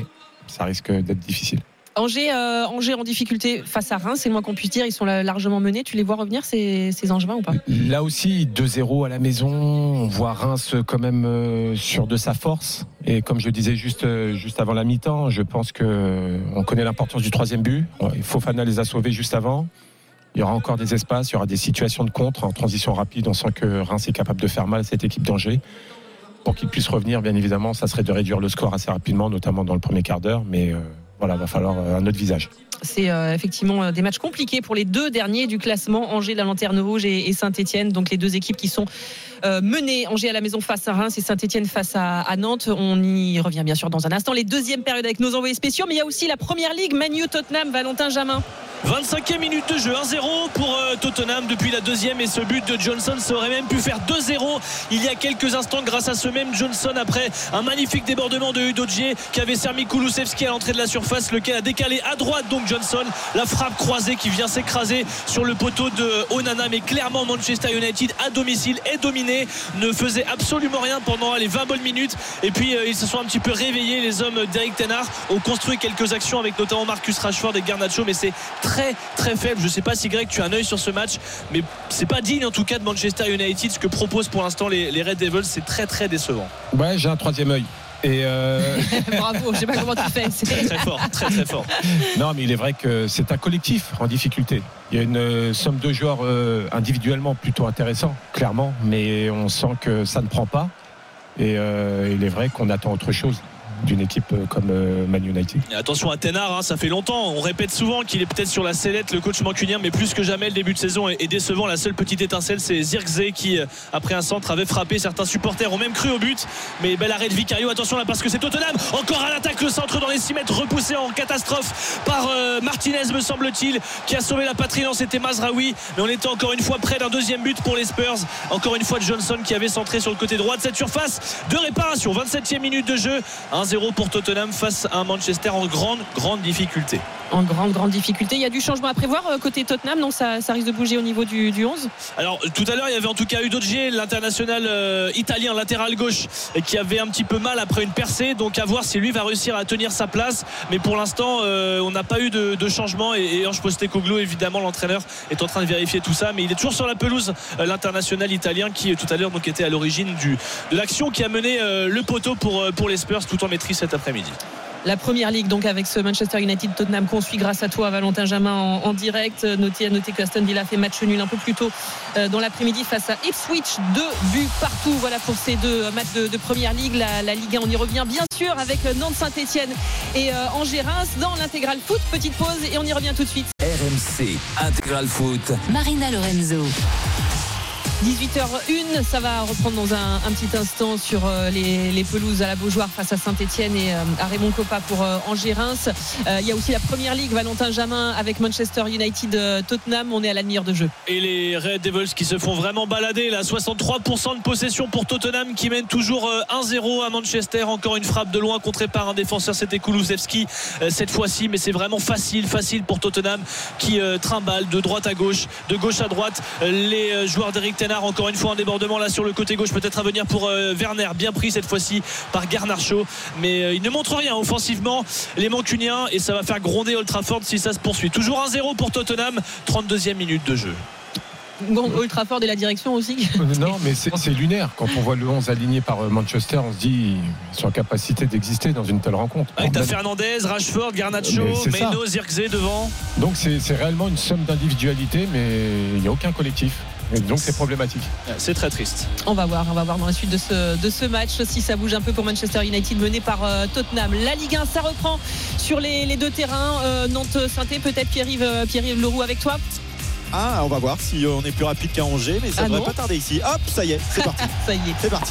ça risque d'être difficile. Angers en difficulté face à Reims, c'est le moins qu'on puisse dire. Ils sont largement menés. Tu les vois revenir, ces Angevins, ou pas? Là aussi, 2-0 à la maison. On voit Reims quand même sûr de sa force. Et comme je disais juste avant la mi-temps, je pense qu'on connaît l'importance du 3e but. Il faut Fofana les a sauvés juste avant. Il y aura encore des espaces, il y aura des situations de contre en transition rapide. On sent que Reims est capable de faire mal à cette équipe d'Angers. Pour qu'ils puissent revenir, bien évidemment, ça serait de réduire le score assez rapidement, notamment dans le premier quart d'heure. Mais voilà, va falloir un autre visage. C'est effectivement des matchs compliqués pour les 2 derniers du classement, Angers, la Lanterne Rouge et Saint-Étienne. Donc les 2 équipes qui sont menées, Angers à la maison face à Reims et Saint-Étienne face à Nantes. On y revient bien sûr dans un instant. Les 2e périodes avec nos envoyés spéciaux, mais il y a aussi la Première Ligue, Man U Tottenham, Valentin Jamin. 25e minute de jeu, 1-0 pour Tottenham depuis la 2e, et ce but de Johnson, ça aurait même pu faire 2-0 il y a quelques instants grâce à ce même Johnson, après un magnifique débordement de Udogie qui avait servi Kulusevski à l'entrée de la surface, lequel a décalé à droite donc Johnson, la frappe croisée qui vient s'écraser sur le poteau de Onana. Mais clairement Manchester United à domicile est dominé, ne faisait absolument rien pendant les 20 bonnes minutes, et puis ils se sont un petit peu réveillés, les hommes d'Eric Ten Hag ont construit quelques actions avec notamment Marcus Rashford et Garnacho, mais c'est très très faible. Je sais pas si Greg tu as un œil sur ce match, mais c'est pas digne en tout cas de Manchester United. Ce que proposent pour l'instant les Red Devils, c'est très très décevant. Ouais, j'ai un 3e œil. Et bravo, je sais pas comment tu fais. C'est très fort, très très fort. Non, mais il est vrai que c'est un collectif en difficulté. Il y a une somme de joueurs individuellement plutôt intéressants, clairement, mais on sent que ça ne prend pas. Et il est vrai qu'on attend autre chose. d'une équipe comme Man United. Et attention à Tenard, ça fait longtemps, on répète souvent qu'il est peut-être sur la sellette, le coach mancunien, mais plus que jamais le début de saison est décevant. La seule petite étincelle, c'est Zirkzee qui après un centre avait frappé. Certains supporters ont même cru au but, mais bel arrêt de Vicario. Attention là parce que c'est Tottenham, encore à l'attaque, le centre dans les 6 mètres repoussé en catastrophe par Martinez me semble-t-il, qui a sauvé la patrie. Non, c'était Mazraoui, mais on était encore une fois près d'un deuxième but pour les Spurs. Encore une fois Johnson qui avait centré sur le côté droit de cette surface de réparation. 27e minute de jeu, 1-0 pour Tottenham face à un Manchester en grande difficulté. En grande difficulté. Il y a du changement à prévoir côté Tottenham, non, ça risque de bouger au niveau du 11. Alors tout à l'heure il y avait en tout cas Udogie, l'international italien latéral gauche, qui avait un petit peu mal après une percée, donc à voir si lui va réussir à tenir sa place, mais pour l'instant on n'a pas eu de changement et Ange Postecoglou, évidemment l'entraîneur, est en train de vérifier tout ça, mais il est toujours sur la pelouse, l'international italien qui tout à l'heure donc était à l'origine de l'action qui a mené le poteau pour les Spurs tout en maîtrise cet après-midi. La première ligue donc avec ce Manchester United Tottenham qu'on suit grâce à toi Valentin Jamin en direct. Notez que Aston Villa fait match nul un peu plus tôt dans l'après-midi face à Ipswich. 2 buts partout, voilà pour ces 2 matchs de première ligue. La Ligue 1, on y revient bien sûr avec Nantes Saint-Etienne et Angers-Reims dans l'intégral foot. Petite pause et on y revient tout de suite. RMC intégral foot, Marina Lorenzo. 18h01, ça va reprendre dans un petit instant sur les pelouses à la Beaujoire face à Saint-Etienne et à Raymond Kopa pour Angers-Reims. Il y a aussi la première ligue, Valentin Jamin avec Manchester United Tottenham. On est à la demi-heure de jeu. Et les Red Devils qui se font vraiment balader là, 63% de possession pour Tottenham qui mène toujours 1-0 à Manchester. Encore une frappe de loin contrée par un défenseur, c'était Kulusevski cette fois-ci, mais c'est vraiment facile pour Tottenham qui trimballe de droite à gauche, de gauche à droite. Les joueurs d'Eric Ten Hag, encore une fois un débordement là sur le côté gauche, peut-être à venir pour Werner, bien pris cette fois-ci par Garnacho, mais il ne montre rien offensivement les Mancuniens et ça va faire gronder Old Trafford si ça se poursuit. Toujours 1-0 pour Tottenham, 32e minute de jeu. Bon, Old Trafford et la direction aussi. Non, mais c'est lunaire. Quand on voit le 11 aligné par Manchester, on se dit ils sont en capacité d'exister dans une telle rencontre. Avec ta Fernandez, Rashford, Garnacho, Meno, Zirkzee devant. Donc c'est réellement une somme d'individualité, mais il n'y a aucun collectif. Et donc c'est problématique. C'est très triste. On va voir dans la suite de ce match si ça bouge un peu pour Manchester United mené par Tottenham. La Ligue 1, ça reprend sur les 2 terrains. Nantes-Saint-Étienne, peut-être Pierre-Yves Leroux avec toi. Ah, on va voir si on est plus rapide qu'à Angers, mais ça ne devrait pas tarder ici. Hop, ça y est, c'est parti. Ça y est. C'est parti.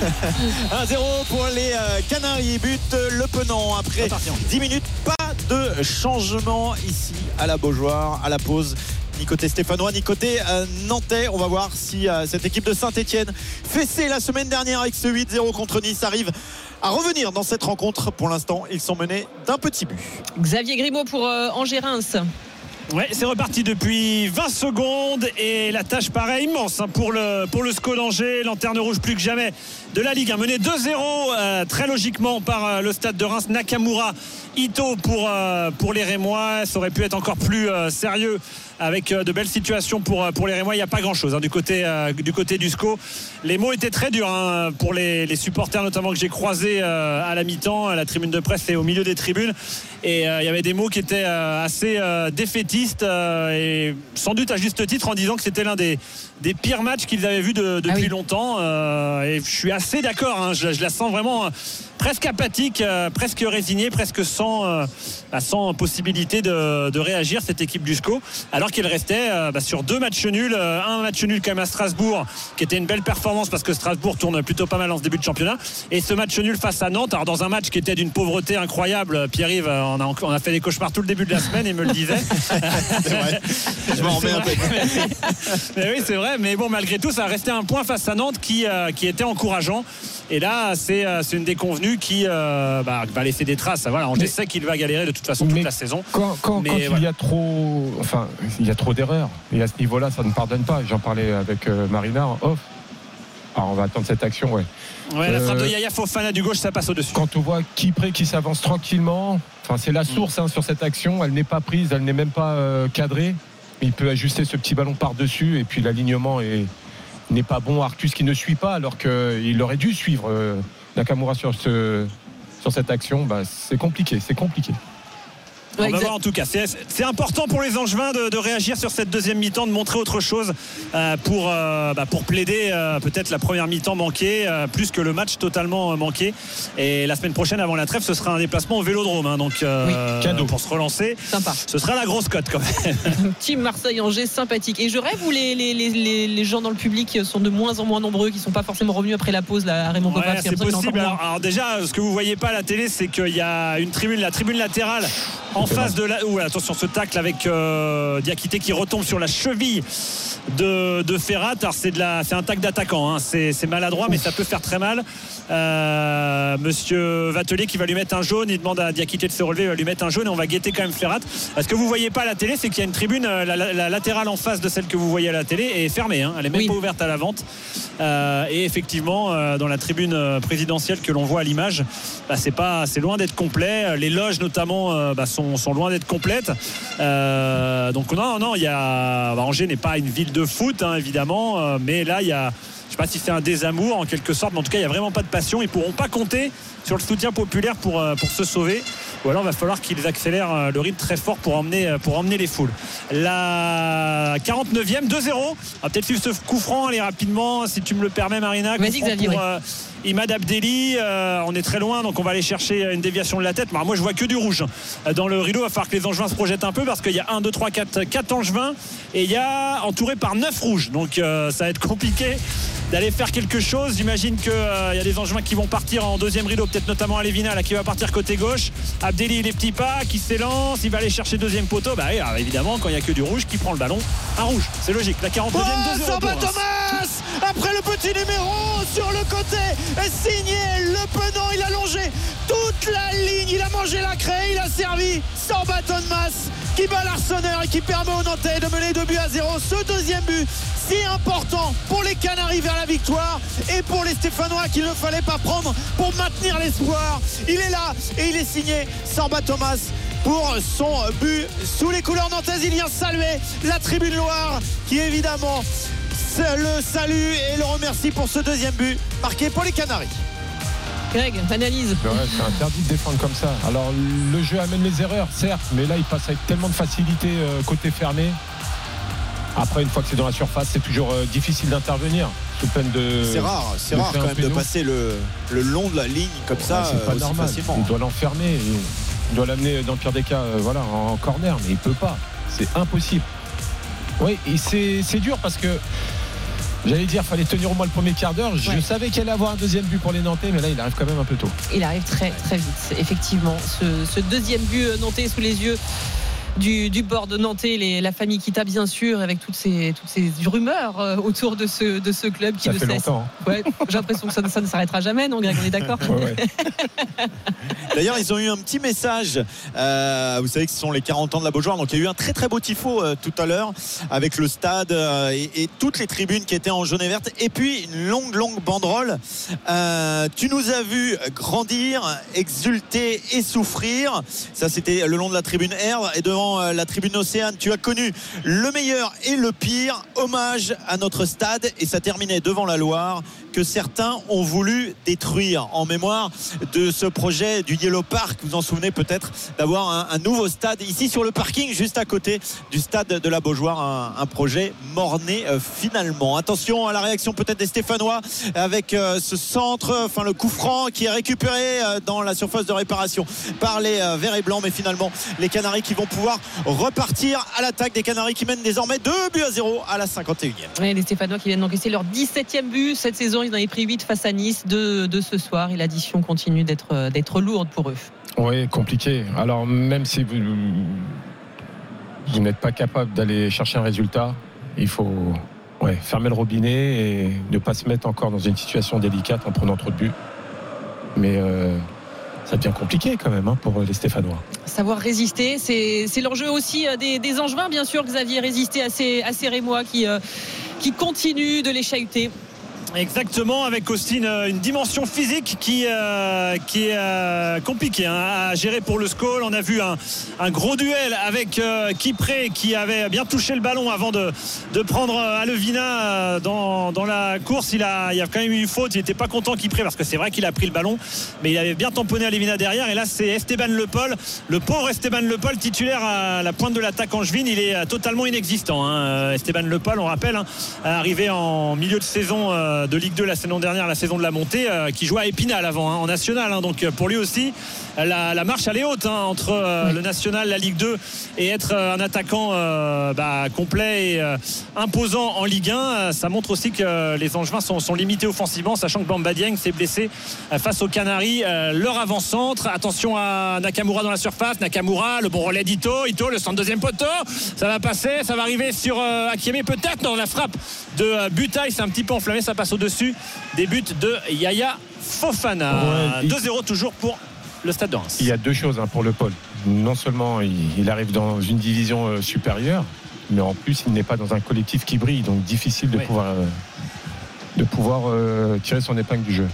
1-0 pour les Canaries. But Le Penant après 10 minutes. Pas de changement ici à la Beaujoire, à la pause. Ni côté stéphanois, ni côté nantais. On va voir si cette équipe de Saint-Etienne, fessée la semaine dernière avec ce 8-0 contre Nice, arrive à revenir dans cette rencontre. Pour l'instant, ils sont menés d'un petit but. Xavier Grimaud pour Angers-Reims. Ouais, c'est reparti depuis 20 secondes et la tâche paraît immense pour le SCO d'Angers, lanterne rouge plus que jamais de la Ligue 1, mené 2-0 très logiquement par le Stade de Reims. Nakamura, Ito pour les Rémois. Ça aurait pu être encore plus sérieux avec de belles situations pour les Rémois. Il n'y a pas grand chose du côté du SCO. Les mots étaient très durs pour les supporters notamment que j'ai croisés à la mi-temps, à la tribune de presse et au milieu des tribunes, et il y avait des mots qui étaient assez défaitistes et sans doute à juste titre, en disant que c'était l'un des pires matchs qu'ils avaient vus depuis longtemps, et je suis assez d'accord, je la sens vraiment presque apathique, presque résignée, presque sans possibilité de réagir, cette équipe du SCO, alors qu'il restait sur 2 matchs nuls, un match nul quand même à Strasbourg qui était une belle performance parce que Strasbourg tourne plutôt pas mal en ce début de championnat, et ce match nul face à Nantes, alors dans un match qui était d'une pauvreté incroyable. Pierre-Yves, on a fait des cauchemars tout le début de la semaine, il me le disait. C'est vrai, je m'en remets un peu. Mais oui, c'est vrai, mais bon, malgré tout ça a resté un point face à Nantes qui était encourageant, et là c'est une déconvenue qui va laisser des traces. Voilà, on sait qu'il va galérer de toute façon toute la saison. Quand il y a trop d'erreurs, et à ce niveau-là ça ne pardonne pas. J'en parlais avec Marina en off. Alors on va attendre cette action, la frappe de Yaya Fofana du gauche, ça passe au-dessus. Quand on voit Kipré qui s'avance tranquillement, c'est la source sur cette action, elle n'est pas prise, elle n'est même pas cadrée. Il peut ajuster ce petit ballon par-dessus, et puis l'alignement n'est pas bon. Arcus qui ne suit pas alors qu'il aurait dû suivre Nakamura sur cette action. C'est compliqué. On va voir en tout cas. C'est important pour les Angevins de réagir sur cette deuxième mi-temps, de montrer autre chose pour plaider peut-être la première mi-temps manquée, plus que le match totalement manqué. Et la semaine prochaine, avant la trêve, ce sera un déplacement au Vélodrome. Hein, donc cadeau pour se relancer. Sympa. Ce sera la grosse cote quand même. Team Marseille-Angers, sympathique. Et je rêve où les gens dans le public sont de moins en moins nombreux, qui ne sont pas forcément revenus après la pause là, à Raymond Kopa. C'est possible. Alors déjà, ce que vous voyez pas à la télé, c'est qu'il y a une tribune, la tribune latérale en face de attention, ce tacle avec Diakité qui retombe sur la cheville de Ferrat. Alors c'est un tacle d'attaquant, hein. C'est maladroit, mais ça peut faire très mal. Monsieur Vatelier qui va lui mettre un jaune, il demande à Diakité de se relever, il va lui mettre un jaune et on va guetter quand même Ferrat. Ce que vous voyez pas à la télé, c'est qu'il y a une tribune, la latérale en face de celle que vous voyez à la télé est fermée, hein. Elle est même pas ouverte à la vente. Et effectivement, dans la tribune présidentielle que l'on voit à l'image, c'est loin d'être complet. Les loges notamment sont loin d'être complètes. Donc non, il y a Angers n'est pas une ville de foot, hein, évidemment, mais là il y a, je sais pas si c'est un désamour en quelque sorte, mais en tout cas il n'y a vraiment pas de passion. Ils pourront pas compter sur le soutien populaire pour se sauver, ou alors il va falloir qu'ils accélèrent le rythme très fort pour emmener les foules. La 49e, 2-0. On va peut-être suivre ce coup franc, aller rapidement si tu me le permets, Marina. Vas-y Xavier. Imad Abdelli, on est très loin, donc on va aller chercher une déviation de la tête. Moi je vois que du rouge dans le rideau. Il va falloir que les Angevins se projettent un peu, parce qu'il y a 1, 2, 3, 4 Angevins et il y a entouré par 9 rouges, donc ça va être compliqué d'aller faire quelque chose. J'imagine qu'il y a des Angevins qui vont partir en deuxième rideau, peut-être notamment Alévina là, qui va partir côté gauche. Abdelli, les petits pas, qui s'élance, il va aller chercher deuxième poteau. Évidemment, quand il n'y a que du rouge, qui prend le ballon, un rouge, c'est logique. La 49e, 2-0 Samba Thomas, après le petit numéro sur le côté, signé Le Penant, il a longé toute la ligne, il a mangé la craie, il a servi. Samba Thomas qui bat l'Arseneur et qui permet aux Nantais de mener 2-0. Ce deuxième but si important pour les Canaries vers la victoire, et pour les Stéphanois qu'il ne fallait pas prendre pour maintenir l'espoir. Il est là et il est signé Samba Thomas pour son but sous les couleurs nantaises. Il vient saluer la tribune Loire qui évidemment le salue et le remercie pour ce deuxième but marqué pour les Canaries. Greg, analyse. C'est interdit de défendre comme ça. Alors le jeu amène les erreurs, certes, mais là il passe avec tellement de facilité côté fermé. Après, une fois que c'est dans la surface, c'est toujours difficile d'intervenir. Sous peine de. C'est rare quand même de passer le long de la ligne comme ça. C'est pas normal. Facilement. Il doit l'enfermer, il doit l'amener dans le pire des cas, en corner, mais il peut pas. C'est impossible. Oui, et c'est dur parce que. J'allais dire, fallait tenir au moins le premier quart d'heure. Je savais qu'il allait avoir un deuxième but pour les Nantais, mais là, il arrive quand même un peu tôt. Il arrive très, très vite, effectivement. Ce deuxième but nantais sous les yeux du bord de Nantais, la famille Kita, bien sûr, avec toutes ces rumeurs autour de ce club qui ça fait longtemps. Ouais, j'ai l'impression que ça ne s'arrêtera jamais, non, Greg, on est d'accord. Ouais. D'ailleurs, ils ont eu un petit message. Vous savez que ce sont les 40 ans de la Beaujoire, donc il y a eu un très très beau tifo tout à l'heure avec le stade et toutes les tribunes qui étaient en jaune et verte, et puis une longue banderole. Tu nous as vu grandir, exulter et souffrir. Ça, c'était le long de la tribune R, et devant la tribune Océane, tu as connu le meilleur et le pire. Hommage à notre stade, et ça terminait devant la Loire que certains ont voulu détruire en mémoire de ce projet du Yellow Park. Vous en souvenez peut-être d'avoir un nouveau stade ici sur le parking juste à côté du stade de la Beaujoire, un projet mort-né finalement. Attention à la réaction peut-être des Stéphanois avec ce centre, le coup franc qui est récupéré dans la surface de réparation par les verts et blancs, mais finalement les Canaries qui vont pouvoir repartir à l'attaque, des Canaries qui mènent désormais 2-0 à la 51e. Oui, les Stéphanois qui viennent d'encaisser leur 17e but cette saison. Ils en avaient pris 8 face à Nice de ce soir, et l'addition continue d'être lourde pour eux. Oui, compliqué. Alors même si vous n'êtes pas capable d'aller chercher un résultat, il faut fermer le robinet et ne pas se mettre encore dans une situation délicate en prenant trop de buts. Mais ça devient compliqué quand même pour les Stéphanois. Savoir résister, c'est l'enjeu aussi des Angevins, bien sûr, Xavier. Résister à ces Rémois qui continuent de les chahuter. Exactement, avec aussi une dimension physique qui est compliquée à gérer pour le SCO. On a vu un gros duel avec Kipré qui avait bien touché le ballon avant de prendre Alevina dans la course. Il y a quand même eu une faute. Il n'était pas content Kipré parce que c'est vrai qu'il a pris le ballon, mais il avait bien tamponné Alevina derrière. Et là, c'est Esteban Le Pol, le pauvre Esteban Le Pol, titulaire à la pointe de l'attaque angevine. Il est totalement inexistant. Esteban Le Pol, on rappelle, arrivé en milieu de saison de Ligue 2 la saison dernière, la saison de la montée, qui jouait à Épinal avant en national. Donc pour lui aussi, la marche elle est haute entre le national, la Ligue 2 et être un attaquant complet et imposant en Ligue 1. Ça montre aussi que les Angevins sont limités offensivement, sachant que Bamba Dieng s'est blessé face aux Canaries. Leur avant-centre, attention à Nakamura dans la surface. Nakamura, le bon relais d'Ito, le centre deuxième poteau, ça va passer, ça va arriver sur Akieme peut-être. Non, la frappe de Butaï, c'est un petit peu enflammé, ça passe au-dessus des buts de Yaya Fofana. 2-0 toujours pour le Stade de Reims. Il y a deux choses pour Le Pol. Non seulement il arrive dans une division supérieure, mais en plus il n'est pas dans un collectif qui brille, donc difficile de pouvoir tirer son épingle du jeu.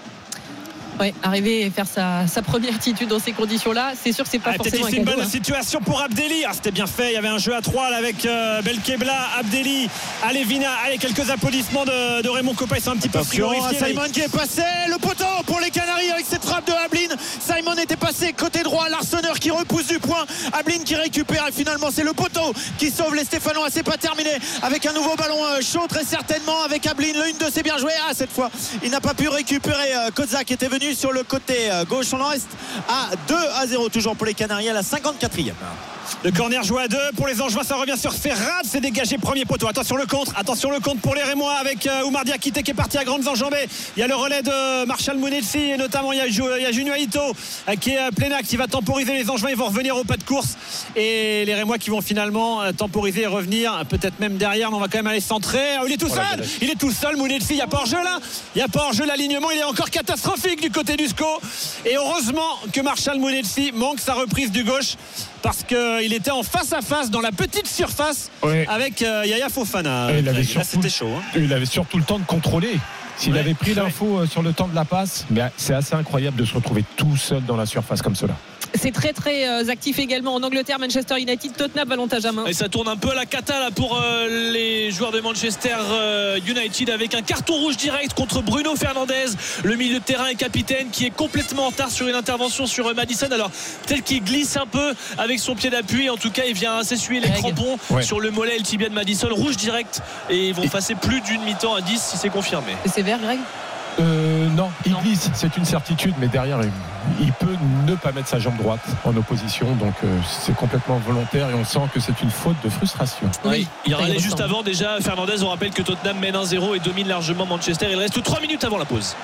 Ouais, arriver et faire sa première attitude dans ces conditions-là, c'est sûr que c'est pas forcément un cadeau. Une bonne situation pour Abdelli. C'était bien fait. Il y avait un jeu à 3 là, avec Belkebla, Abdelli, Alevina. Allez, quelques applaudissements de Raymond Coppa. Ils sont un petit peu frigorifiés. Simon qui est passé, le poteau pour les Canaries avec cette frappe de Ablin. Simon était passé côté droit, Larsonneur qui repousse du point, Ablin qui récupère et finalement c'est le poteau qui sauve les Stéphanois. C'est pas terminé avec un nouveau ballon chaud très certainement avec Ablin. Le 1-2 c'est bien joué. Cette fois il n'a pas pu récupérer Kozak qui était venu sur le côté gauche. On en reste à 2-0 toujours pour les Canaries à la 54e. Le corner joué à 2 pour les Angevins, ça revient sur Ferrat, c'est dégagé, premier poteau. Attention le contre pour les Rémois avec Oumar Diakité qui est parti à grandes enjambées. Il y a le relais de Marshall Mounetsi et notamment il y a Junio Ito qui est plein axe, qui va temporiser les Angevins. Ils vont revenir au pas de course et les Rémois qui vont finalement temporiser et revenir peut-être même derrière. Mais on va quand même aller centrer. Il est tout seul Mounetsi, il n'y a pas hors-jeu là. Il n'y a pas hors-jeu, l'alignement il est encore catastrophique du côté du SCO. Et heureusement que Marshall Mounetsi manque sa reprise du gauche parce qu'il était en face à face dans la petite surface avec Yaya Fofana. C'était chaud. Il avait surtout le temps de contrôler. S'il avait pris l'info sur le temps de la passe, mais c'est assez incroyable de se retrouver tout seul dans la surface comme cela. C'est très très actif également en Angleterre. Manchester United, Tottenham, avantage à main. Et ça tourne un peu à la cata là pour les joueurs de Manchester United avec un carton rouge direct contre Bruno Fernandes, le milieu de terrain et capitaine qui est complètement en retard sur une intervention sur Maddison. Alors peut-être qu'il glisse un peu avec son pied d'appui. En tout cas il vient s'essuyer les crampons sur le mollet et le tibia de Maddison. Rouge direct et ils vont passer plus d'une mi-temps à 10 si c'est confirmé. C'est sévère Greg? Non, il glisse, c'est une certitude, mais derrière il peut ne pas mettre sa jambe droite en opposition, donc c'est complètement volontaire et on sent que c'est une faute de frustration. Oui, il râlait juste avant déjà. Fernandez, on rappelle que Tottenham mène 1-0 et domine largement Manchester. Il reste 3 minutes avant la pause.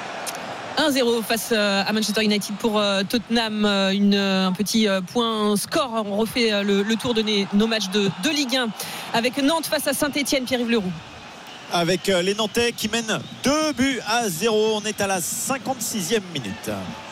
1-0 face à Manchester United pour Tottenham. Un petit point score. On refait le tour de nos matchs de Ligue 1 avec Nantes face à Saint-Etienne. Pierre-Yves Leroux. Avec les Nantais qui mènent 2-0. On est à la 56e minute.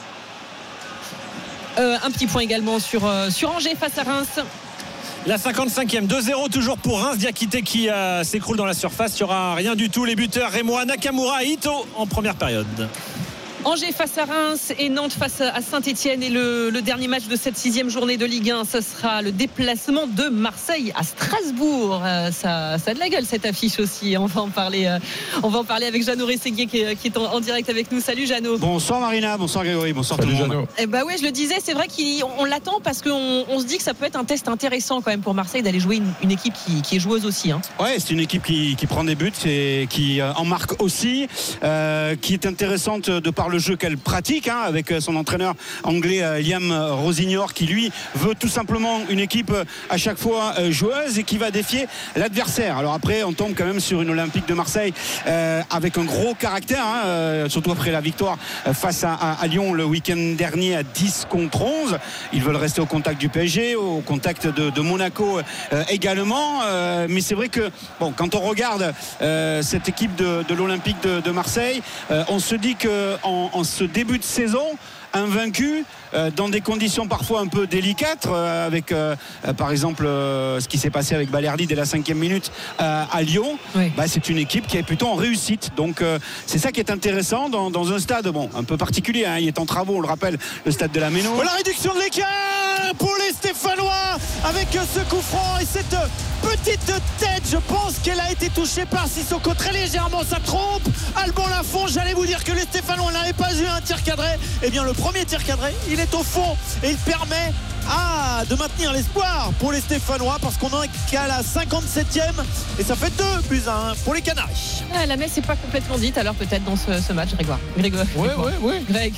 Un petit point également sur Angers face à Reims. La 55e, 2-0 toujours pour Reims. Diakité qui s'écroule dans la surface. Il n'y aura rien du tout. Les buteurs Rémois, Nakamura et Ito en première période. Angers face à Reims et Nantes face à Saint-Etienne. Et le dernier match de cette 6e journée de Ligue 1, ce sera le déplacement de Marseille à Strasbourg. Ça a de la gueule cette affiche aussi. On va en parler avec Jeannot Rességuier qui est en direct avec nous. Salut Jeannot. Bonsoir Marina, bonsoir Grégory, bonsoir tout le monde. Je le disais, c'est vrai qu'on l'attend parce qu'on se dit que ça peut être un test intéressant quand même pour Marseille d'aller jouer une équipe qui est joueuse aussi. Ouais, c'est une équipe qui prend des buts et qui en marque aussi, qui est intéressante de par le jeu qu'elle pratique avec son entraîneur anglais Liam Rosignor qui lui veut tout simplement une équipe à chaque fois joueuse et qui va défier l'adversaire. Alors après on tombe quand même sur une Olympique de Marseille avec un gros caractère surtout après la victoire face à Lyon le week-end dernier à 10-11. Ils veulent rester au contact du PSG, au contact de Monaco également, mais c'est vrai que quand on regarde cette équipe de l'Olympique de Marseille, on se dit que en ce début de saison invaincu dans des conditions parfois un peu délicates, avec par exemple ce qui s'est passé avec Balerdi dès la 5e minute à Lyon. Oui. C'est une équipe qui est plutôt en réussite. Donc c'est ça qui est intéressant dans un stade un peu particulier. Il est en travaux, on le rappelle, le stade de la Méno. La réduction de l'écart pour les Stéphanois avec ce coup franc et cette petite tête. Je pense qu'elle a été touchée par Sissoko très légèrement. Ça trompe Alban Lafont. J'allais vous dire que les Stéphanois n'avaient pas eu un tir cadré. Eh bien le premier tir cadré, il est au fond et il permet de maintenir l'espoir pour les Stéphanois, parce qu'on en est qu'à la 57e et ça fait 2-1 pour les Canaries. La messe n'est pas complètement dite alors peut-être dans ce match, Grégoire. Ouais. Greg.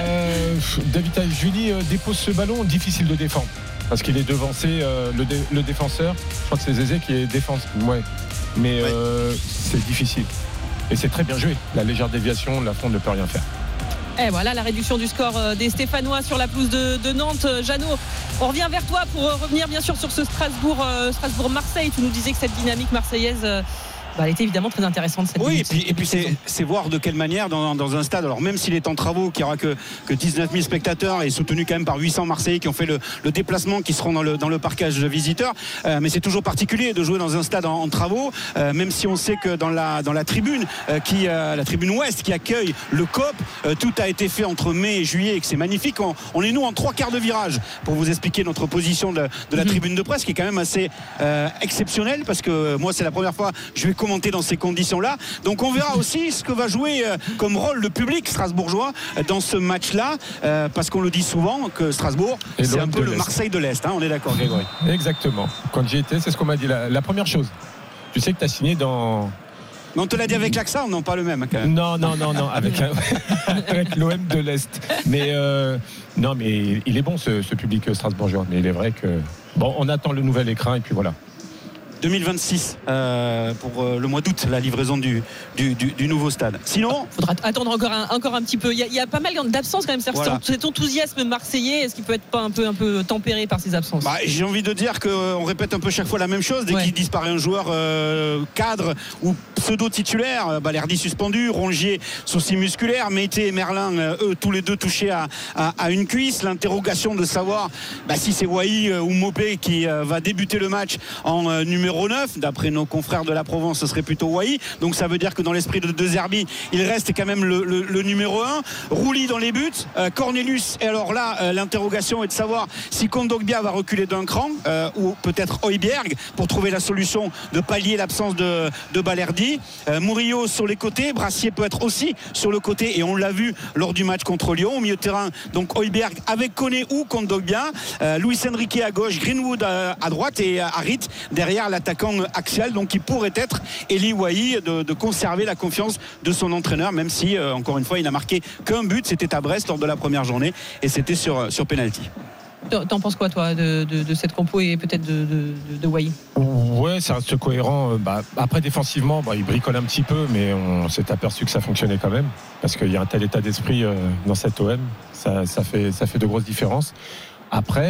David Julie dépose ce ballon, difficile de défendre parce qu'il est devancé, le défenseur. Je crois que c'est Zézé qui est défense. Mais c'est difficile et c'est très bien joué. La légère déviation, Lafont ne peut rien faire. Et voilà la réduction du score des Stéphanois sur la pelouse de Nantes. Jeannot, on revient vers toi pour revenir bien sûr sur ce Strasbourg-Marseille. Tu nous disais que cette dynamique marseillaise elle était évidemment très intéressante cette et puis c'est voir de quelle manière dans un stade, alors même s'il est en travaux, qu'il n'y aura que 19 000 spectateurs et soutenu quand même par 800 Marseillais qui ont fait le déplacement, qui seront dans le parcage visiteur, mais c'est toujours particulier de jouer dans un stade en travaux, même si on sait que dans la tribune la tribune ouest qui accueille le COP, tout a été fait entre mai et juillet et que c'est magnifique. On est nous en 3 quarts de virage pour vous expliquer notre position de la tribune de presse, qui est quand même assez exceptionnelle, parce que moi c'est la première fois que je vais monter dans ces conditions-là. Donc on verra aussi ce que va jouer comme rôle le public strasbourgeois dans ce match-là, parce qu'on le dit souvent que Strasbourg, c'est un peu le Marseille de l'Est. On est d'accord, Grégory? Exactement. Quand j'y étais, c'est ce qu'on m'a dit. La première chose, tu sais que tu as signé dans... Mais on te l'a dit avec l'accent, non, pas le même quand même. Non, avec l'OM de l'Est. Mais mais il est bon ce public strasbourgeois. Mais il est vrai que on attend le nouvel écran et puis voilà. 2026 pour le mois d'août, la livraison du nouveau stade. Sinon, faudra attendre encore un petit peu. Il y a pas mal d'absences quand même. Voilà. Cet enthousiasme marseillais, est-ce qu'il peut être pas un peu tempéré par ces absences? J'ai envie de dire qu'on répète un peu chaque fois la même chose. Dès qu'il disparaît un joueur cadre ou pseudo-titulaire, Balerdi suspendu, Rongier souci musculaire, Mété et Merlin, eux tous les deux touchés à une cuisse. L'interrogation de savoir si c'est Wai ou Mopé qui va débuter le match en numéro 9, d'après nos confrères de la Provence ce serait plutôt Wai, donc ça veut dire que dans l'esprit de Zerbi il reste quand même le numéro 1. Rouli dans les buts, Cornelius, et alors là l'interrogation est de savoir si Kondogbia va reculer d'un cran ou peut-être Højbjerg pour trouver la solution de pallier l'absence de Balerdi. Murillo sur les côtés, Brassier peut être aussi sur le côté et on l'a vu lors du match contre Lyon. Au milieu de terrain donc Højbjerg avec Koné ou Kondogbia, Luis Enrique à gauche, Greenwood à droite et Harit derrière l'attaquant axial, donc qui pourrait être Eli Wai, de conserver la confiance de son entraîneur, même si encore une fois il n'a marqué qu'un but, c'était à Brest lors de la première journée et c'était sur penalty. T'en penses quoi toi de cette compo et peut-être de Wai? Ouais, ça reste cohérent. Après défensivement il bricole un petit peu, mais on s'est aperçu que ça fonctionnait quand même, parce qu'il y a un tel état d'esprit dans cette OM, ça fait de grosses différences. Après,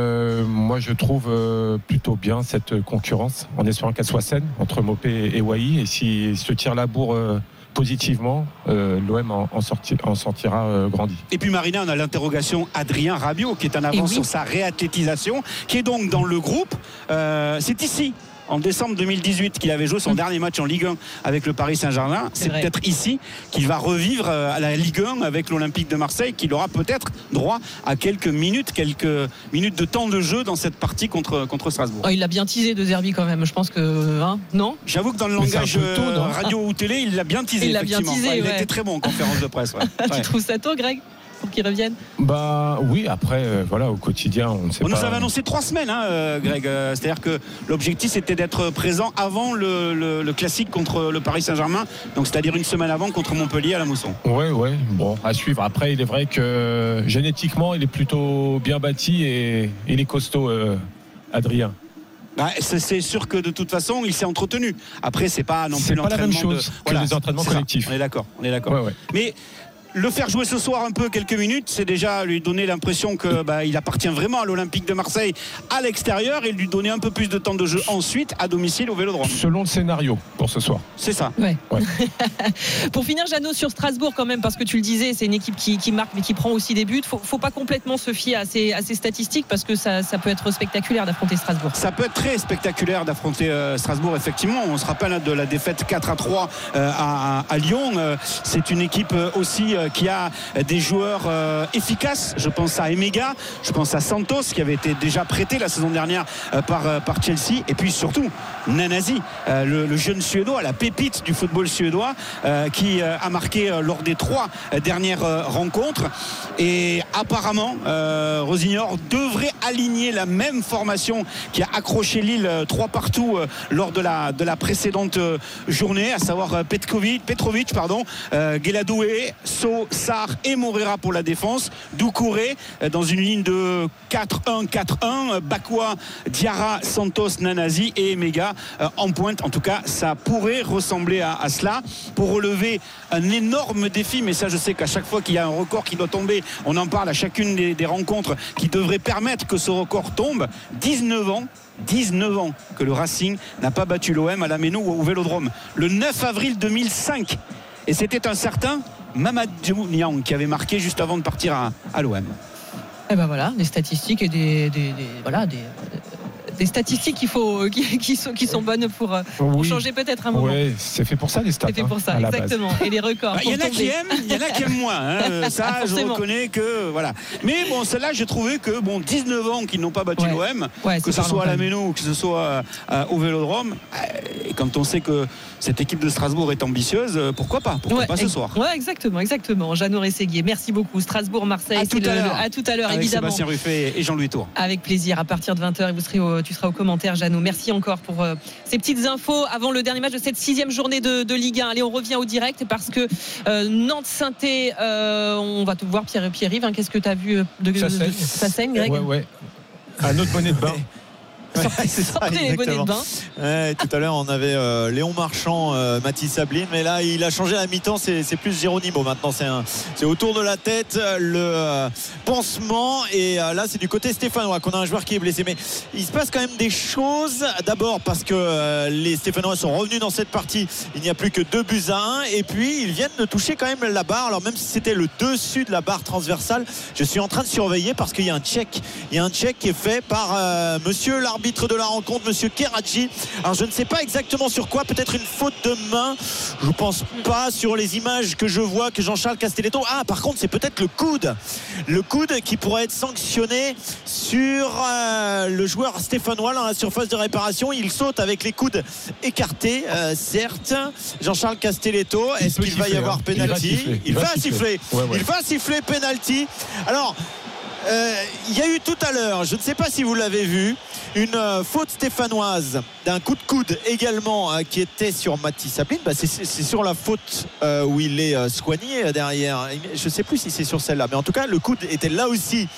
moi je trouve plutôt bien cette concurrence, en espérant qu'elle soit saine entre Mopé et Wai, et si se tire la bourre positivement, l'OM en sortira grandi. Et puis Marina, on a l'interrogation Adrien Rabiot qui est en avance sur sa réathlétisation, qui est donc dans le groupe. C'est ici, en décembre 2018, qu'il avait joué son dernier match en Ligue 1 avec le Paris Saint-Germain. C'est peut-être ici qu'il va revivre à la Ligue 1 avec l'Olympique de Marseille, qu'il aura peut-être droit à quelques minutes de temps de jeu dans cette partie contre Strasbourg. Il l'a bien teasé de Zerbi quand même, je pense que... non ? J'avoue que dans le langage radio ou télé, il l'a bien teasé. Il était très bon en conférence de presse. Tu trouves ça tôt, Greg ? Pour qu'ils reviennent? Oui, après au quotidien on ne sait pas. On nous avait annoncé 3 semaines, Greg, c'est-à-dire que l'objectif c'était d'être présent avant le classique contre le Paris Saint-Germain, donc c'est-à-dire une semaine avant contre Montpellier à la Mousson. Ouais, à suivre. Après il est vrai que génétiquement il est plutôt bien bâti et il est costaud, Adrien. C'est sûr que de toute façon il s'est entretenu. Après c'est pas non plus l'entraînement, c'est pas la même chose que les entraînements collectifs. On est d'accord. Ouais. Mais le faire jouer ce soir un peu quelques minutes, c'est déjà lui donner l'impression que il appartient vraiment à l'Olympique de Marseille à l'extérieur et lui donner un peu plus de temps de jeu ensuite à domicile au Vélodrome. Selon le scénario pour ce soir. C'est ça. Ouais. Pour finir, Jeannot, sur Strasbourg quand même, parce que tu le disais, c'est une équipe qui marque mais qui prend aussi des buts. Faut pas complètement se fier à ces statistiques parce que ça peut être spectaculaire d'affronter Strasbourg. Ça peut être très spectaculaire d'affronter Strasbourg, effectivement. On se rappelle de la défaite 4-3 à Lyon. C'est une équipe aussi qui a des joueurs efficaces. Je pense à Emega, je pense à Santos qui avait été déjà prêté la saison dernière par Chelsea, et puis surtout Nanasi, le jeune Suédois, la pépite du football suédois, qui a marqué lors des 3 dernières rencontres. Et apparemment Rosignor devrait aligner la même formation qui a accroché Lille 3-3 lors de la précédente journée, à savoir Petrovic, Guéladoué, So, Sarr et Moreira pour la défense, Doucouré dans une ligne de 4-1-4-1, Bakwa, Diarra, Santos, Nanasi et Emega en pointe. En tout cas, ça pourrait ressembler à cela pour relever un énorme défi, mais ça, je sais qu'à chaque fois qu'il y a un record qui doit tomber, on en parle à chacune des rencontres qui devrait permettre que ce record tombe. 19 ans que le Racing n'a pas battu l'OM à la Méno ou au Vélodrome. Le 9 avril 2005. Et c'était un certain Mamadou Niang qui avait marqué juste avant de partir à l'OM. Et ben voilà, des statistiques et des statistiques qui sont bonnes pour changer peut-être un moment. Oui, c'est fait pour ça les stats. C'est fait pour ça, exactement. Et les records. Il y en a qui aiment moins. Ça, je reconnais que voilà. Mais bon, celle-là, j'ai trouvé que 19 ans qu'ils n'ont pas battu l'OM, que ce soit à la Méno ou que ce soit au Vélodrome. Et quand on sait que cette équipe de Strasbourg est ambitieuse, pourquoi pas ce soir. Ouais, exactement. Jeannot Rességuier, merci beaucoup. Strasbourg-Marseille, à tout à l'heure, avec évidemment. Sébastien Ruffet et Jean-Louis Tour. Avec plaisir, à partir de 20h, tu seras au commentaire, Jeannot. Merci encore pour ces petites infos avant le dernier match de cette 6e journée de Ligue 1. Allez, on revient au direct parce que Nantes-Saint-Étienne, on va te voir Pierre-Yves, hein. Qu'est-ce que tu as vu ça saigne, Greg? Ouais. Un autre bonnet de bain. C'est ça, les bonnets de bain. Tout à l'heure on avait Léon Marchand, Mathis Abline, mais là il a changé à la mi-temps, c'est plus Geronimo maintenant, c'est autour de la tête le pansement, et là c'est du côté stéphanois qu'on a un joueur qui est blessé. Mais il se passe quand même des choses, d'abord parce que les Stéphanois sont revenus dans cette partie, il n'y a plus que 2-1, et puis ils viennent de toucher quand même la barre. Alors même si c'était le dessus de la barre transversale, je suis en train de surveiller parce qu'il y a un check qui est fait par monsieur l'arbitre de la rencontre, monsieur Kerachi. Alors je ne sais pas exactement sur quoi, peut-être une faute de main, je pense pas sur les images que je vois que Jean-Charles Castelletto. Par contre c'est peut-être le coude qui pourrait être sanctionné sur le joueur stéphanois dans la surface de réparation. Il saute avec les coudes écartés, certes. Jean-Charles Castelletto, est-ce qu'il va y avoir pénalty? Il va siffler. Il va siffler pénalty. Alors il y a eu tout à l'heure, je ne sais pas si vous l'avez vu, une faute stéphanoise d'un coup de coude également qui était sur Mathis Abline. C'est sur la faute où il est soigné derrière. Je ne sais plus si c'est sur celle-là, mais en tout cas le coude était là aussi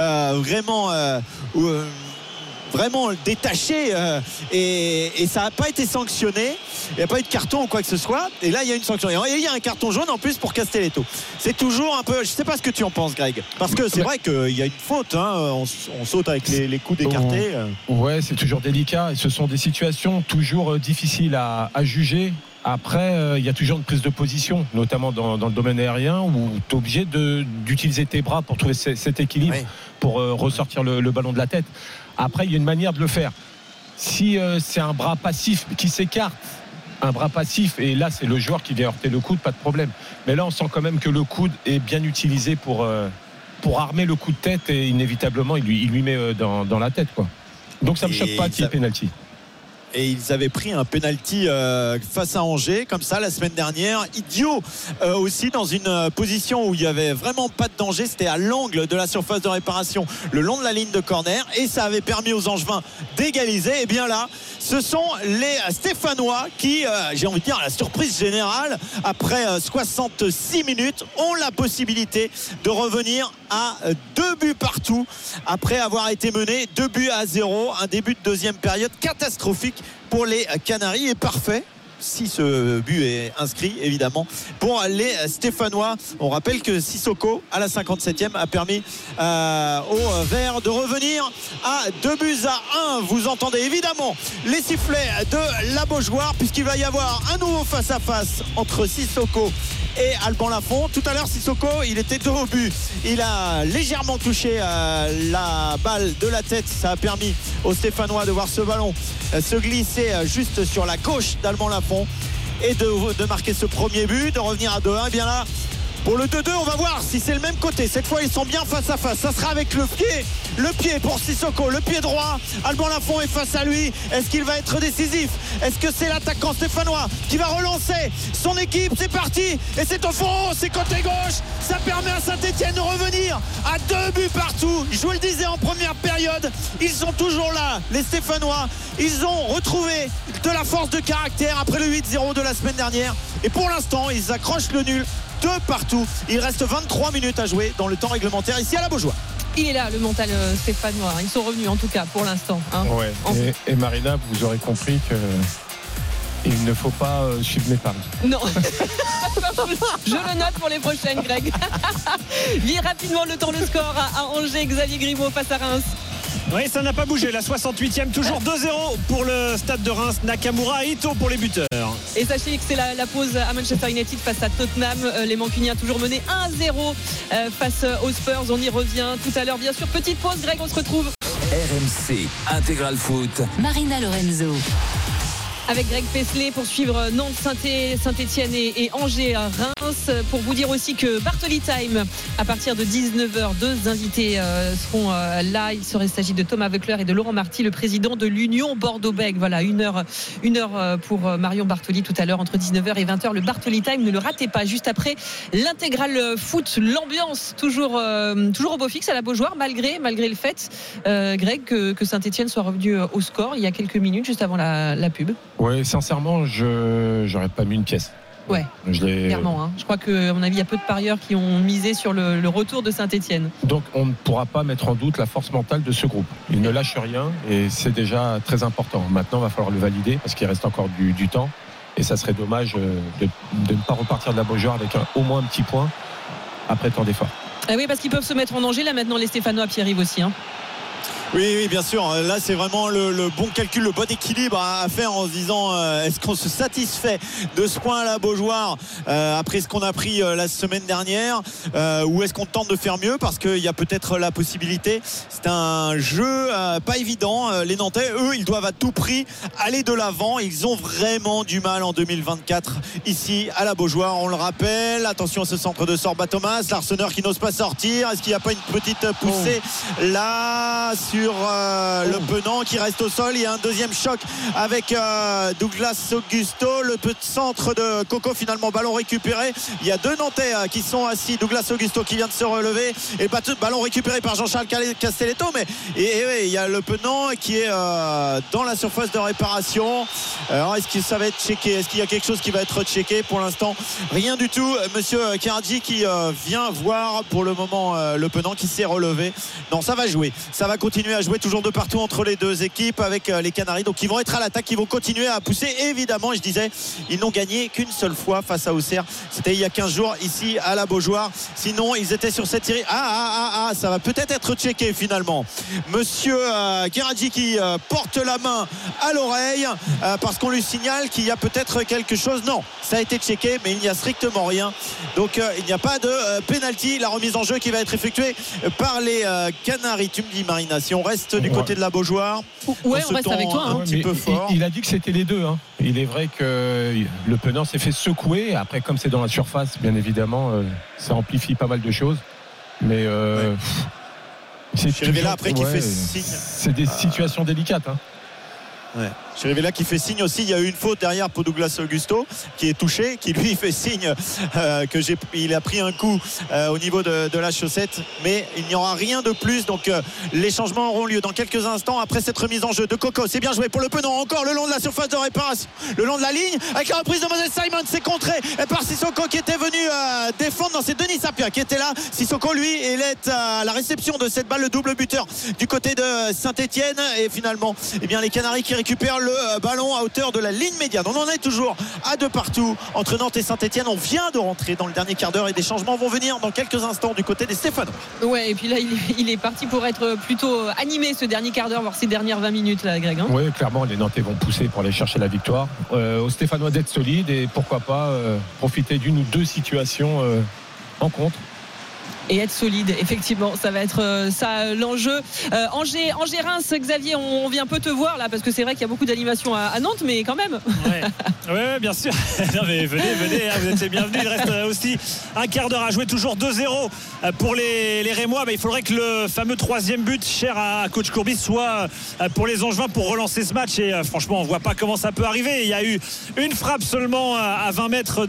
vraiment détaché, et ça n'a pas été sanctionné. Il n'y a pas eu de carton ou quoi que ce soit, et là il y a une sanction, et il y a un carton jaune en plus pour Castelletto. C'est toujours un peu, je ne sais pas ce que tu en penses, Greg, parce que c'est vrai qu'il y a une faute, on saute avec les coudes écartés. Ouais, c'est toujours délicat, et ce sont des situations toujours difficiles à juger. Après, il y a toujours une prise de position, notamment dans le domaine aérien, où tu es obligé d'utiliser tes bras pour trouver cet équilibre, pour ressortir le ballon de la tête. Après, il y a une manière de le faire. Si c'est un bras passif qui s'écarte, et là c'est le joueur qui vient heurter le coude, pas de problème. Mais là on sent quand même que le coude est bien utilisé pour armer le coup de tête, et inévitablement il lui met dans la tête, quoi. Donc ça me choque pas qu'il y ait pénalty. Et ils avaient pris un penalty face à Angers comme ça la semaine dernière, idiot, aussi dans une position où il n'y avait vraiment pas de danger. C'était à l'angle de la surface de réparation, le long de la ligne de corner, et ça avait permis aux Angevins d'égaliser. Et bien là, ce sont les Stéphanois qui, j'ai envie de dire, à la surprise générale, après 66 minutes, ont la possibilité de revenir à 2 buts partout après avoir été menés 2-0. Un début de deuxième période catastrophique pour les Canaries, et parfait si ce but est inscrit évidemment pour les Stéphanois. On rappelle que Sissoko à la 57e a permis aux Verts de revenir à 2-1. Vous entendez évidemment les sifflets de la Beaujoire puisqu'il va y avoir un nouveau face-à-face entre Sissoko et Alban Lafont. Tout à l'heure Sissoko il était dos au but, il a légèrement touché la balle de la tête. Ça a permis aux Stéphanois de voir ce ballon se glisser juste sur la gauche d'Alban Lafont et de marquer ce premier but, de revenir à 2-1. Et bien là pour le 2-2 on va voir si c'est le même côté. Cette fois ils sont bien face à face. Ça sera avec le pied pour Sissoko, le pied droit. Alban Lafont est face à lui. Est-ce qu'il va être décisif? Est-ce que c'est l'attaquant stéphanois qui va relancer son équipe? C'est parti et c'est au fond, c'est côté gauche. Ça permet à Saint-Etienne de revenir à 2 buts partout. Je vous le disais en première période, ils sont toujours là, les Stéphanois. Ils ont retrouvé de la force de caractère après le 8-0 de la semaine dernière. Et pour l'instant, ils accrochent le nul 2 partout. Il reste 23 minutes à jouer dans le temps réglementaire ici à la Beaujoire. Il est là, le mental stéphanois. Ils sont revenus en tout cas pour l'instant. Ouais. Et Marina, vous aurez compris que il ne faut pas suivre mes paris. Non. Je le note pour les prochaines, Greg. Vis rapidement le score à Angers. Xavier Grimaud face à Reims. Oui, ça n'a pas bougé. La 68e, toujours 2-0 pour le stade de Reims. Nakamura et Ito pour les buteurs. Et sachez que c'est la pause à Manchester United face à Tottenham. Les Mancuniens toujours menés 1-0 face aux Spurs. On y revient tout à l'heure, bien sûr. Petite pause, Greg, on se retrouve. RMC Intégral Foot. Marina Lorenzo. Avec Greg Pesley pour suivre Nantes, Saint-Etienne et Angers-Reims. Pour vous dire aussi que Bartoli Time, à partir de 19h, 2 invités seront là. Il s'agit de Thomas Voeckler et de Laurent Marty, le président de l'Union Bordeaux-Bègles. Voilà, une heure pour Marion Bartoli tout à l'heure entre 19h et 20h. Le Bartoli Time, ne le ratez pas. Juste après l'intégral foot, l'ambiance toujours au beau fixe à la Beaujoire, malgré le fait, Greg, que Saint-Etienne soit revenu au score il y a quelques minutes, juste avant la pub. Oui, sincèrement, j'aurais pas mis une pièce. Ouais, clairement. Je crois qu'à mon avis, il y a peu de parieurs qui ont misé sur le retour de Saint-Etienne. Donc, on ne pourra pas mettre en doute la force mentale de ce groupe. Il ne lâche rien et c'est déjà très important. Maintenant, il va falloir le valider parce qu'il reste encore du temps. Et ça serait dommage de ne pas repartir de la Beaujoire avec au moins un petit point après tant d'efforts. Ah oui, parce qu'ils peuvent se mettre en danger. Là, maintenant, les Stéphanois, Pierre-Yves aussi. Oui, bien sûr. Là, c'est vraiment le bon calcul, le bon équilibre à faire en se disant est-ce qu'on se satisfait de ce point à la Beaujoire après ce qu'on a pris la semaine dernière ou est-ce qu'on tente de faire mieux parce qu'il y a peut-être la possibilité. C'est un jeu pas évident. Les Nantais, eux, ils doivent à tout prix aller de l'avant. Ils ont vraiment du mal en 2024 ici à la Beaujoire. On le rappelle. Attention à ce centre de Sorba Thomas. L'Arseneur qui n'ose pas sortir. Est-ce qu'il n'y a pas une petite poussée là sur le Penant qui reste au sol? Il y a un deuxième choc avec Douglas Augusto, le petit centre de Coco, finalement ballon récupéré. Il y a 2 Nantais qui sont assis. Douglas Augusto qui vient de se relever et ballon récupéré par Jean-Charles Castelletto, mais il y a le Penant qui est dans la surface de réparation. Alors est-ce que ça va être checké? Est-ce qu'il y a quelque chose qui va être checké? Pour l'instant rien du tout. Monsieur Keradji qui vient voir pour le moment le Penant qui s'est relevé. Non, ça va jouer, ça va continuer à jouer toujours de partout entre les deux équipes avec les Canaries, donc ils vont être à l'attaque, ils vont continuer à pousser. Et évidemment, je disais, ils n'ont gagné qu'une seule fois face à Auxerre, c'était il y a 15 jours ici à la Beaujoire. Sinon ils étaient sur cette série. Ça va peut-être être checké finalement. Monsieur Keradji qui porte la main à l'oreille parce qu'on lui signale qu'il y a peut-être quelque chose. Non, ça a été checké mais il n'y a strictement rien, donc il n'y a pas de penalty. La remise en jeu qui va être effectuée par les Canaries. Tu me dis, Marina, si on reste du côté de la Beaujoire, on reste avec toi, un petit peu fort. Il a dit que c'était les deux. Il est vrai que le Penant s'est fait secouer. Après, comme c'est dans la surface, bien évidemment, ça amplifie pas mal de choses. Mais c'est là après qui fait signe. C'est des situations délicates. Ouais. Chirivella qui fait signe aussi. Il y a eu une faute derrière pour Douglas Augusto qui est touché, qui lui fait signe qu'il a pris un coup au niveau de la chaussette, mais il n'y aura rien de plus. Donc les changements auront lieu dans quelques instants après cette remise en jeu de Coco. C'est bien joué pour le Penant, encore le long de la surface de réparation, le long de la ligne, avec la reprise de Moses Simon. C'est contré par Sissoko qui était venu défendre. C'est Denis Sapia qui était là. Sissoko, lui, il est à la réception de cette balle, le double buteur du côté de Saint-Etienne. Et finalement, les Canaries qui récupère le ballon à hauteur de la ligne médiane. On en est toujours à 2 partout entre Nantes et Saint-Etienne. On vient de rentrer dans le dernier quart d'heure et des changements vont venir dans quelques instants du côté des Stéphanois. Ouais, et puis là il est parti pour être plutôt animé ce dernier quart d'heure, voire ces dernières 20 minutes là, Greg. Oui, clairement les Nantais vont pousser pour aller chercher la victoire. Aux Stéphanois d'être solides et pourquoi pas profiter d'une ou deux situations en contre. Et être solide, effectivement, ça va être ça l'enjeu. Angers-Reims, Xavier, on vient un peu te voir là parce que c'est vrai qu'il y a beaucoup d'animation à Nantes, mais quand même. Ouais, bien sûr. Non, mais venez, hein, vous êtes les bienvenus. Il reste aussi un quart d'heure à jouer, toujours 2-0 pour les Rémois. Il faudrait que le fameux 3e but cher à coach Courbis soit pour les Angevins pour relancer ce match. Et franchement, on voit pas comment ça peut arriver. Il y a eu une frappe seulement à 20 mètres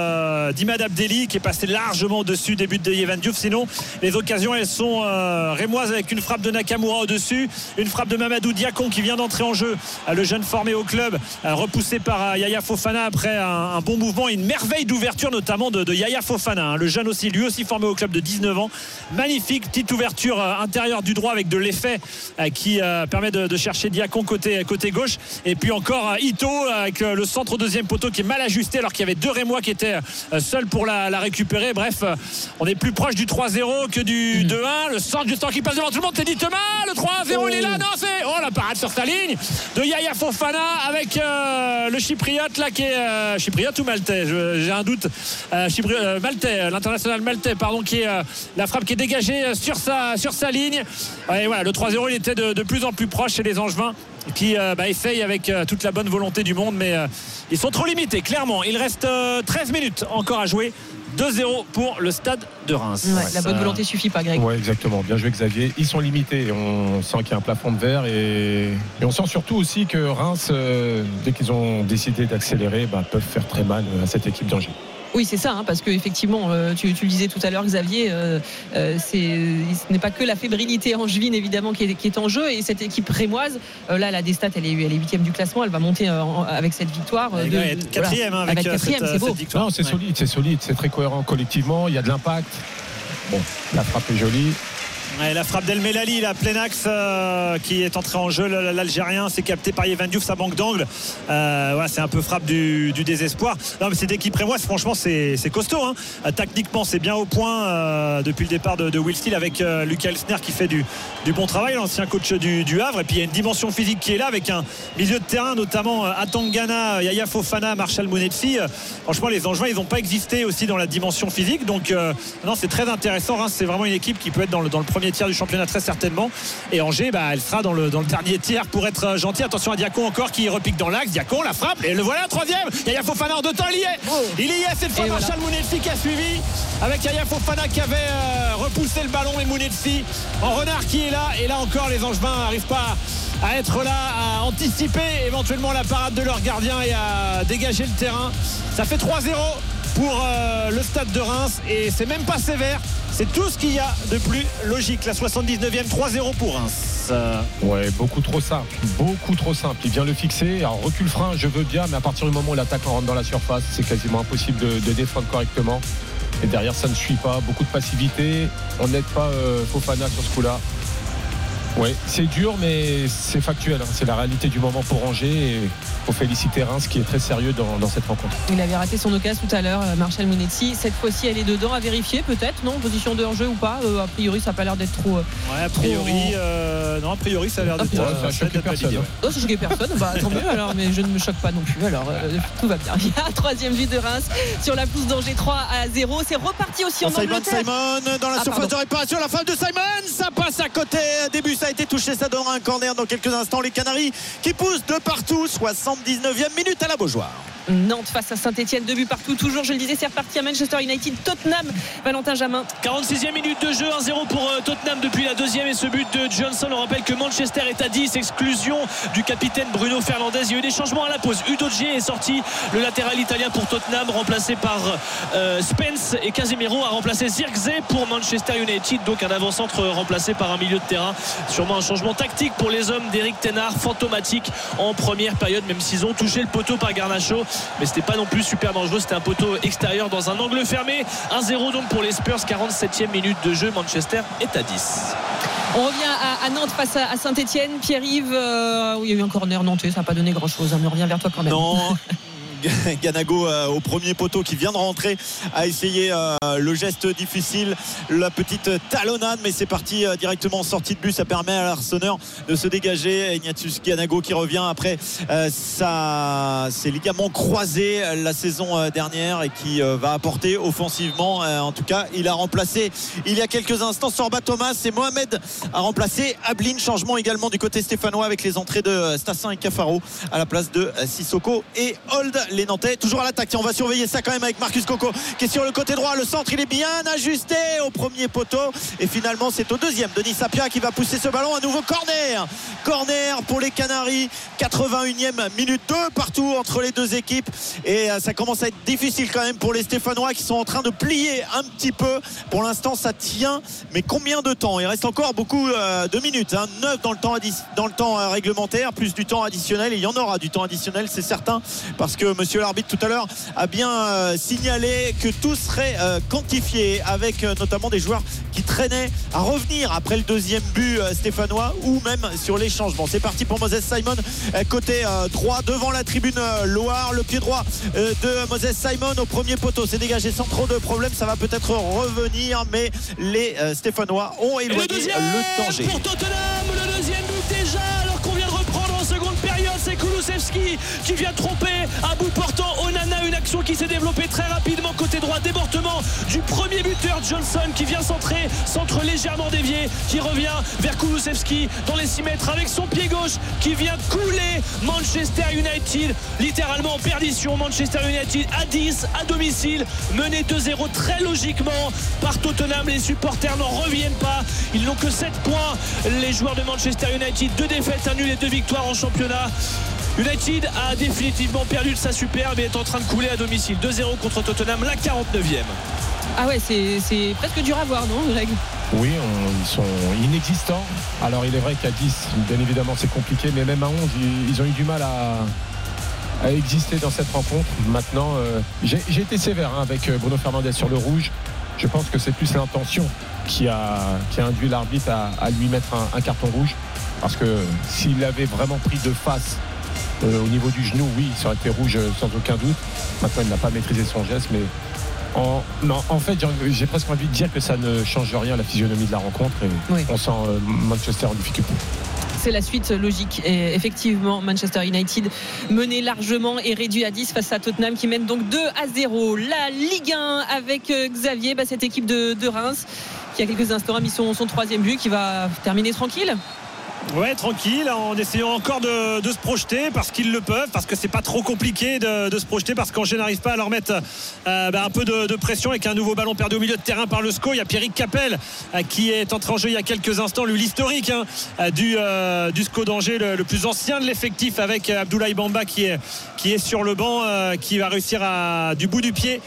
d'Imad Abdelli qui est passé largement au-dessus des buts de Yevan Diouf. Sinon, les occasions, elles sont rémoises avec une frappe de Nakamura au-dessus, une frappe de Mamadou Diakon qui vient d'entrer en jeu, le jeune formé au club, repoussé par Yaya Fofana après un bon mouvement et une merveille d'ouverture notamment de Yaya Fofana, le jeune aussi, lui aussi formé au club de 19 ans. Magnifique petite ouverture intérieure du droit avec de l'effet qui permet de chercher Diakon côté gauche. Et puis encore Ito avec le centre au deuxième poteau qui est mal ajusté alors qu'il y avait 2 Rémois qui étaient seuls pour la récupérer. Bref, on est plus proche du 3-0 que du 2-1. Le centre juste qui passe devant tout le monde, Teddy Thomas, le 3-0 il est là, non c'est la parade sur sa ligne de Yaya Fofana avec le chypriote là qui est chypriote ou maltais, j'ai un doute, maltais, l'international maltais pardon, qui est la frappe qui est dégagée sur sa ligne. Et voilà, le 3-0 il était de plus en plus proche chez les Angevins qui essayent avec toute la bonne volonté du monde, mais ils sont trop limités clairement. Il reste 13 minutes encore à jouer. 2-0 pour le stade de Reims. Ouais, la bonne volonté suffit pas, Greg. Oui, exactement. Bien joué, Xavier. Ils sont limités. On sent qu'il y a un plafond de verre et on sent surtout aussi que Reims, dès qu'ils ont décidé d'accélérer, peuvent faire très mal à cette équipe d'Angers. Oui, c'est ça, parce qu'effectivement, tu le disais tout à l'heure, Xavier, ce n'est pas que la fébrilité angevine, évidemment, qui est en jeu. Et cette équipe rémoise, là, la Destat, elle est 8e du classement. Elle va monter avec cette victoire. Elle va être 4e avec cette victoire. Non, c'est solide, c'est très cohérent collectivement. Il y a de l'impact. Bon, la frappe est jolie. Ouais, la frappe d'El Melali, la plein axe qui est entré en jeu, l'Algérien, c'est capté par Yevan Diouf, ça manque d'angle. C'est un peu frappe du désespoir. Non, mais cette équipe rémoise, franchement, c'est costaud. Techniquement, c'est bien au point depuis le départ de Will Steele avec Lucas Elsner qui fait du bon travail, l'ancien coach du Havre. Et puis il y a une dimension physique qui est là avec un milieu de terrain, notamment Atangana, Yaya Fofana, Marshall Mounetfi. Franchement, les Angevins, ils n'ont pas existé aussi dans la dimension physique. Donc, non, c'est très intéressant. C'est vraiment une équipe qui peut être dans le premier tiers du championnat très certainement, et Angers elle sera dans le dernier tiers pour être gentil. Attention à Diakon encore qui repique dans l'axe. Diakon, la frappe, et le voilà, 3e. Yaya Fofana en 2 temps, il y est cette fois. Marshall Mounetfi qui a suivi avec Yaya Fofana qui avait repoussé le ballon, et Mounetfi en renard qui est là, et là encore les Angevins n'arrivent pas à être là, à anticiper éventuellement la parade de leur gardien et à dégager le terrain. Ça fait 3-0 pour le stade de Reims, et c'est même pas sévère, c'est tout ce qu'il y a de plus logique. La 79e, 3-0 pour Reims. Ouais, beaucoup trop simple, il vient le fixer. Alors recul frein, je veux bien, mais à partir du moment où l'attaquant rentre dans la surface, c'est quasiment impossible de défendre correctement, et derrière ça ne suit pas, beaucoup de passivité. On n'aide pas Fofana sur ce coup là. Ouais, c'est dur, mais c'est factuel. C'est la réalité du moment pour Angers. Et faut féliciter Reims qui est très sérieux dans cette rencontre. Il avait raté son occasion tout à l'heure, Marshall Mounetfi. Cette fois-ci, elle est dedans, à vérifier peut-être, non? Position de hors-jeu ou pas? A priori, ça n'a pas l'air d'être trop. Ouais, a priori, non, a priori, ça a l'air d'être. Ça a choqué personne. Non, ça choqué personne. Tant mieux alors, mais je ne me choque pas non plus. Alors, tout va bien. Il y a un 3e but de Reims sur la pelouse d'Angers, 3-0. C'est reparti aussi en Angleterre. Simon dans la surface de réparation. La frappe de Simon, ça passe à côté. Début, ça a été touché. Ça donnera un corner dans quelques instants. Les Canaries qui poussent de partout. 79e minute à la Beaujoire. Nantes face à Saint-Etienne, 2 buts partout. Toujours, je le disais, c'est reparti à Manchester United. Tottenham, Valentin Jamin. 46e minute de jeu, 1-0 pour Tottenham depuis la 2e, et ce but de Johnson. On rappelle que Manchester est à 10, exclusion du capitaine Bruno Fernandes. Il y a eu des changements à la pause. Udogie est sorti, le latéral italien pour Tottenham, remplacé par Spence, et Casemiro a remplacé Zirkzee pour Manchester United. Donc un avant-centre remplacé par un milieu de terrain. Sûrement un changement tactique pour les hommes d'Eric Ténard, fantomatique en première période, même s'ils ont touché le poteau par Garnacho. Mais c'était pas non plus super dangereux, c'était un poteau extérieur dans un angle fermé. 1-0 donc pour les Spurs, 47e minute de jeu. Manchester est à 10. On revient à Nantes face à Saint-Etienne. Pierre-Yves, il y a eu un corner nantais, ça n'a pas donné grand-chose, mais on revient vers toi quand même. Non. Ganago au premier poteau qui vient de rentrer a essayé le geste difficile, la petite talonnade, mais c'est parti directement en sortie de but. Ça permet à l'Arseneur de se dégager. Ignatius Ganago qui revient après ses ligaments croisés la saison dernière et qui va apporter offensivement. En tout cas, il a remplacé il y a quelques instants Sorba Thomas et Mohamed a remplacé Ablin. Changement également du côté stéphanois avec les entrées de Stassin et Cafaro à la place de Sissoko et Hold. Les Nantais toujours à l'attaque. On va surveiller ça quand même avec Marcus Coco qui est sur le côté droit. Le centre, il est bien ajusté au premier poteau et finalement c'est au deuxième Denis Sapia qui va pousser ce ballon. Un nouveau corner pour les Canaries. 81e minute, 2 partout entre les deux équipes et ça commence à être difficile quand même pour les Stéphanois qui sont en train de plier un petit peu. Pour l'instant ça tient, mais combien de temps? Il reste encore beaucoup de minutes, 9 dans le temps réglementaire, plus du temps additionnel, et il y en aura du temps additionnel, c'est certain, parce que monsieur l'arbitre tout à l'heure a bien signalé que tout serait quantifié, avec notamment des joueurs qui traînaient à revenir après le deuxième but stéphanois ou même sur les changements. C'est parti pour Moses Simon côté droit devant la tribune Loire. Le pied droit de Moses Simon au premier poteau, c'est dégagé sans trop de problèmes. Ça va peut-être revenir, mais les Stéphanois ont éloigné le danger. Pour Tottenham, le deuxième but déjà, alors qu'on vient de reprendre en seconde période. C'est Kulusevski qui vient tromper à bout portant Onana, une action qui s'est développée très rapidement côté droit, débordement du premier buteur Johnson qui vient centrer, centre légèrement dévié, qui revient vers Kulusevski dans les 6 mètres avec son pied gauche qui vient couler Manchester United littéralement en perdition. Manchester United à 10 à domicile, mené 2-0 très logiquement par Tottenham. Les supporters n'en reviennent pas, ils n'ont que 7 points, les joueurs de Manchester United. 2 défaites, 1 nul et 2 victoires en championnat. United a définitivement perdu de sa superbe et est en train de couler à domicile. 2-0 contre Tottenham, la 49e. Ah ouais, c'est presque dur à voir, non, Greg? Oui, ils sont inexistants. Alors il est vrai qu'à 10, bien évidemment c'est compliqué, mais même à 11, ils ont eu du mal à exister dans cette rencontre. Maintenant, j'ai été sévère avec Bruno Fernandes sur le rouge. Je pense que c'est plus l'intention qui a induit l'arbitre à lui mettre un carton rouge, parce que s'il avait vraiment pris de face au niveau du genou, oui, ça aurait été rouge sans aucun doute. Maintenant, il n'a pas maîtrisé son geste, mais en fait, j'ai presque envie de dire que ça ne change rien à la physionomie de la rencontre et oui. On sent Manchester en difficulté. C'est la suite logique. Et effectivement, Manchester United mené largement et réduit à 10 face à Tottenham qui mène donc 2-0. La Ligue 1 avec Xavier, cette équipe de Reims qui, il y a quelques instants, a mis son 3e but, qui va terminer tranquille. Ouais, tranquille, en essayant encore de se projeter parce qu'ils le peuvent, parce que c'est pas trop compliqué de se projeter, parce qu'Angers n'arrive pas à leur mettre un peu de pression avec un nouveau ballon perdu au milieu de terrain par le SCO. Il y a Pierrick Capel qui est entré en jeu il y a quelques instants, lui l'historique du SCO d'Angers, le plus ancien de l'effectif, avec Abdoulaye Bamba qui est sur le banc, qui va réussir du bout du pied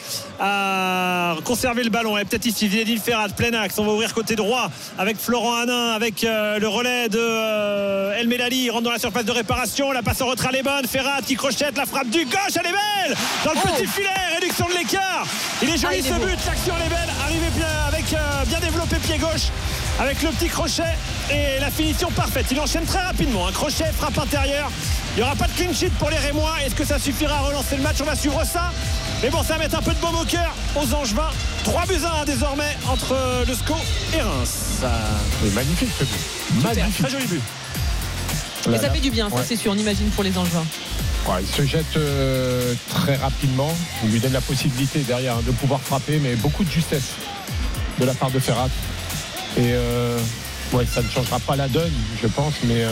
à conserver le ballon. Et peut-être ici Zinedine Ferrat, plein axe, on va ouvrir côté droit avec Florent Hanin, avec le relais de El Melali, rentre dans la surface de réparation, la passe en retrait elle est bonne, Ferrat qui crochette, la frappe du gauche, elle est belle dans le petit filet, réduction de l'écart, il est joli ce but, l'action elle est belle, arrivé bien avec bien développé pied gauche avec le petit crochet et la finition parfaite. Il enchaîne très rapidement, un crochet, frappe intérieure. Il n'y aura pas de clean sheet pour les Rémois. Est-ce que ça suffira à relancer le match? On va suivre ça, mais bon, ça va mettre un peu de baume au cœur aux Angevins. 3-1 désormais entre le SCO et Reims. Oui, magnifique ce but. Magnifique. Très joli but. Et ça fait du bien, ça c'est sûr, on imagine, pour les Angevins. Ouais, il se jette très rapidement. Il lui donne la possibilité derrière de pouvoir frapper, mais beaucoup de justesse de la part de Ferrat. Et ça ne changera pas la donne, je pense, mais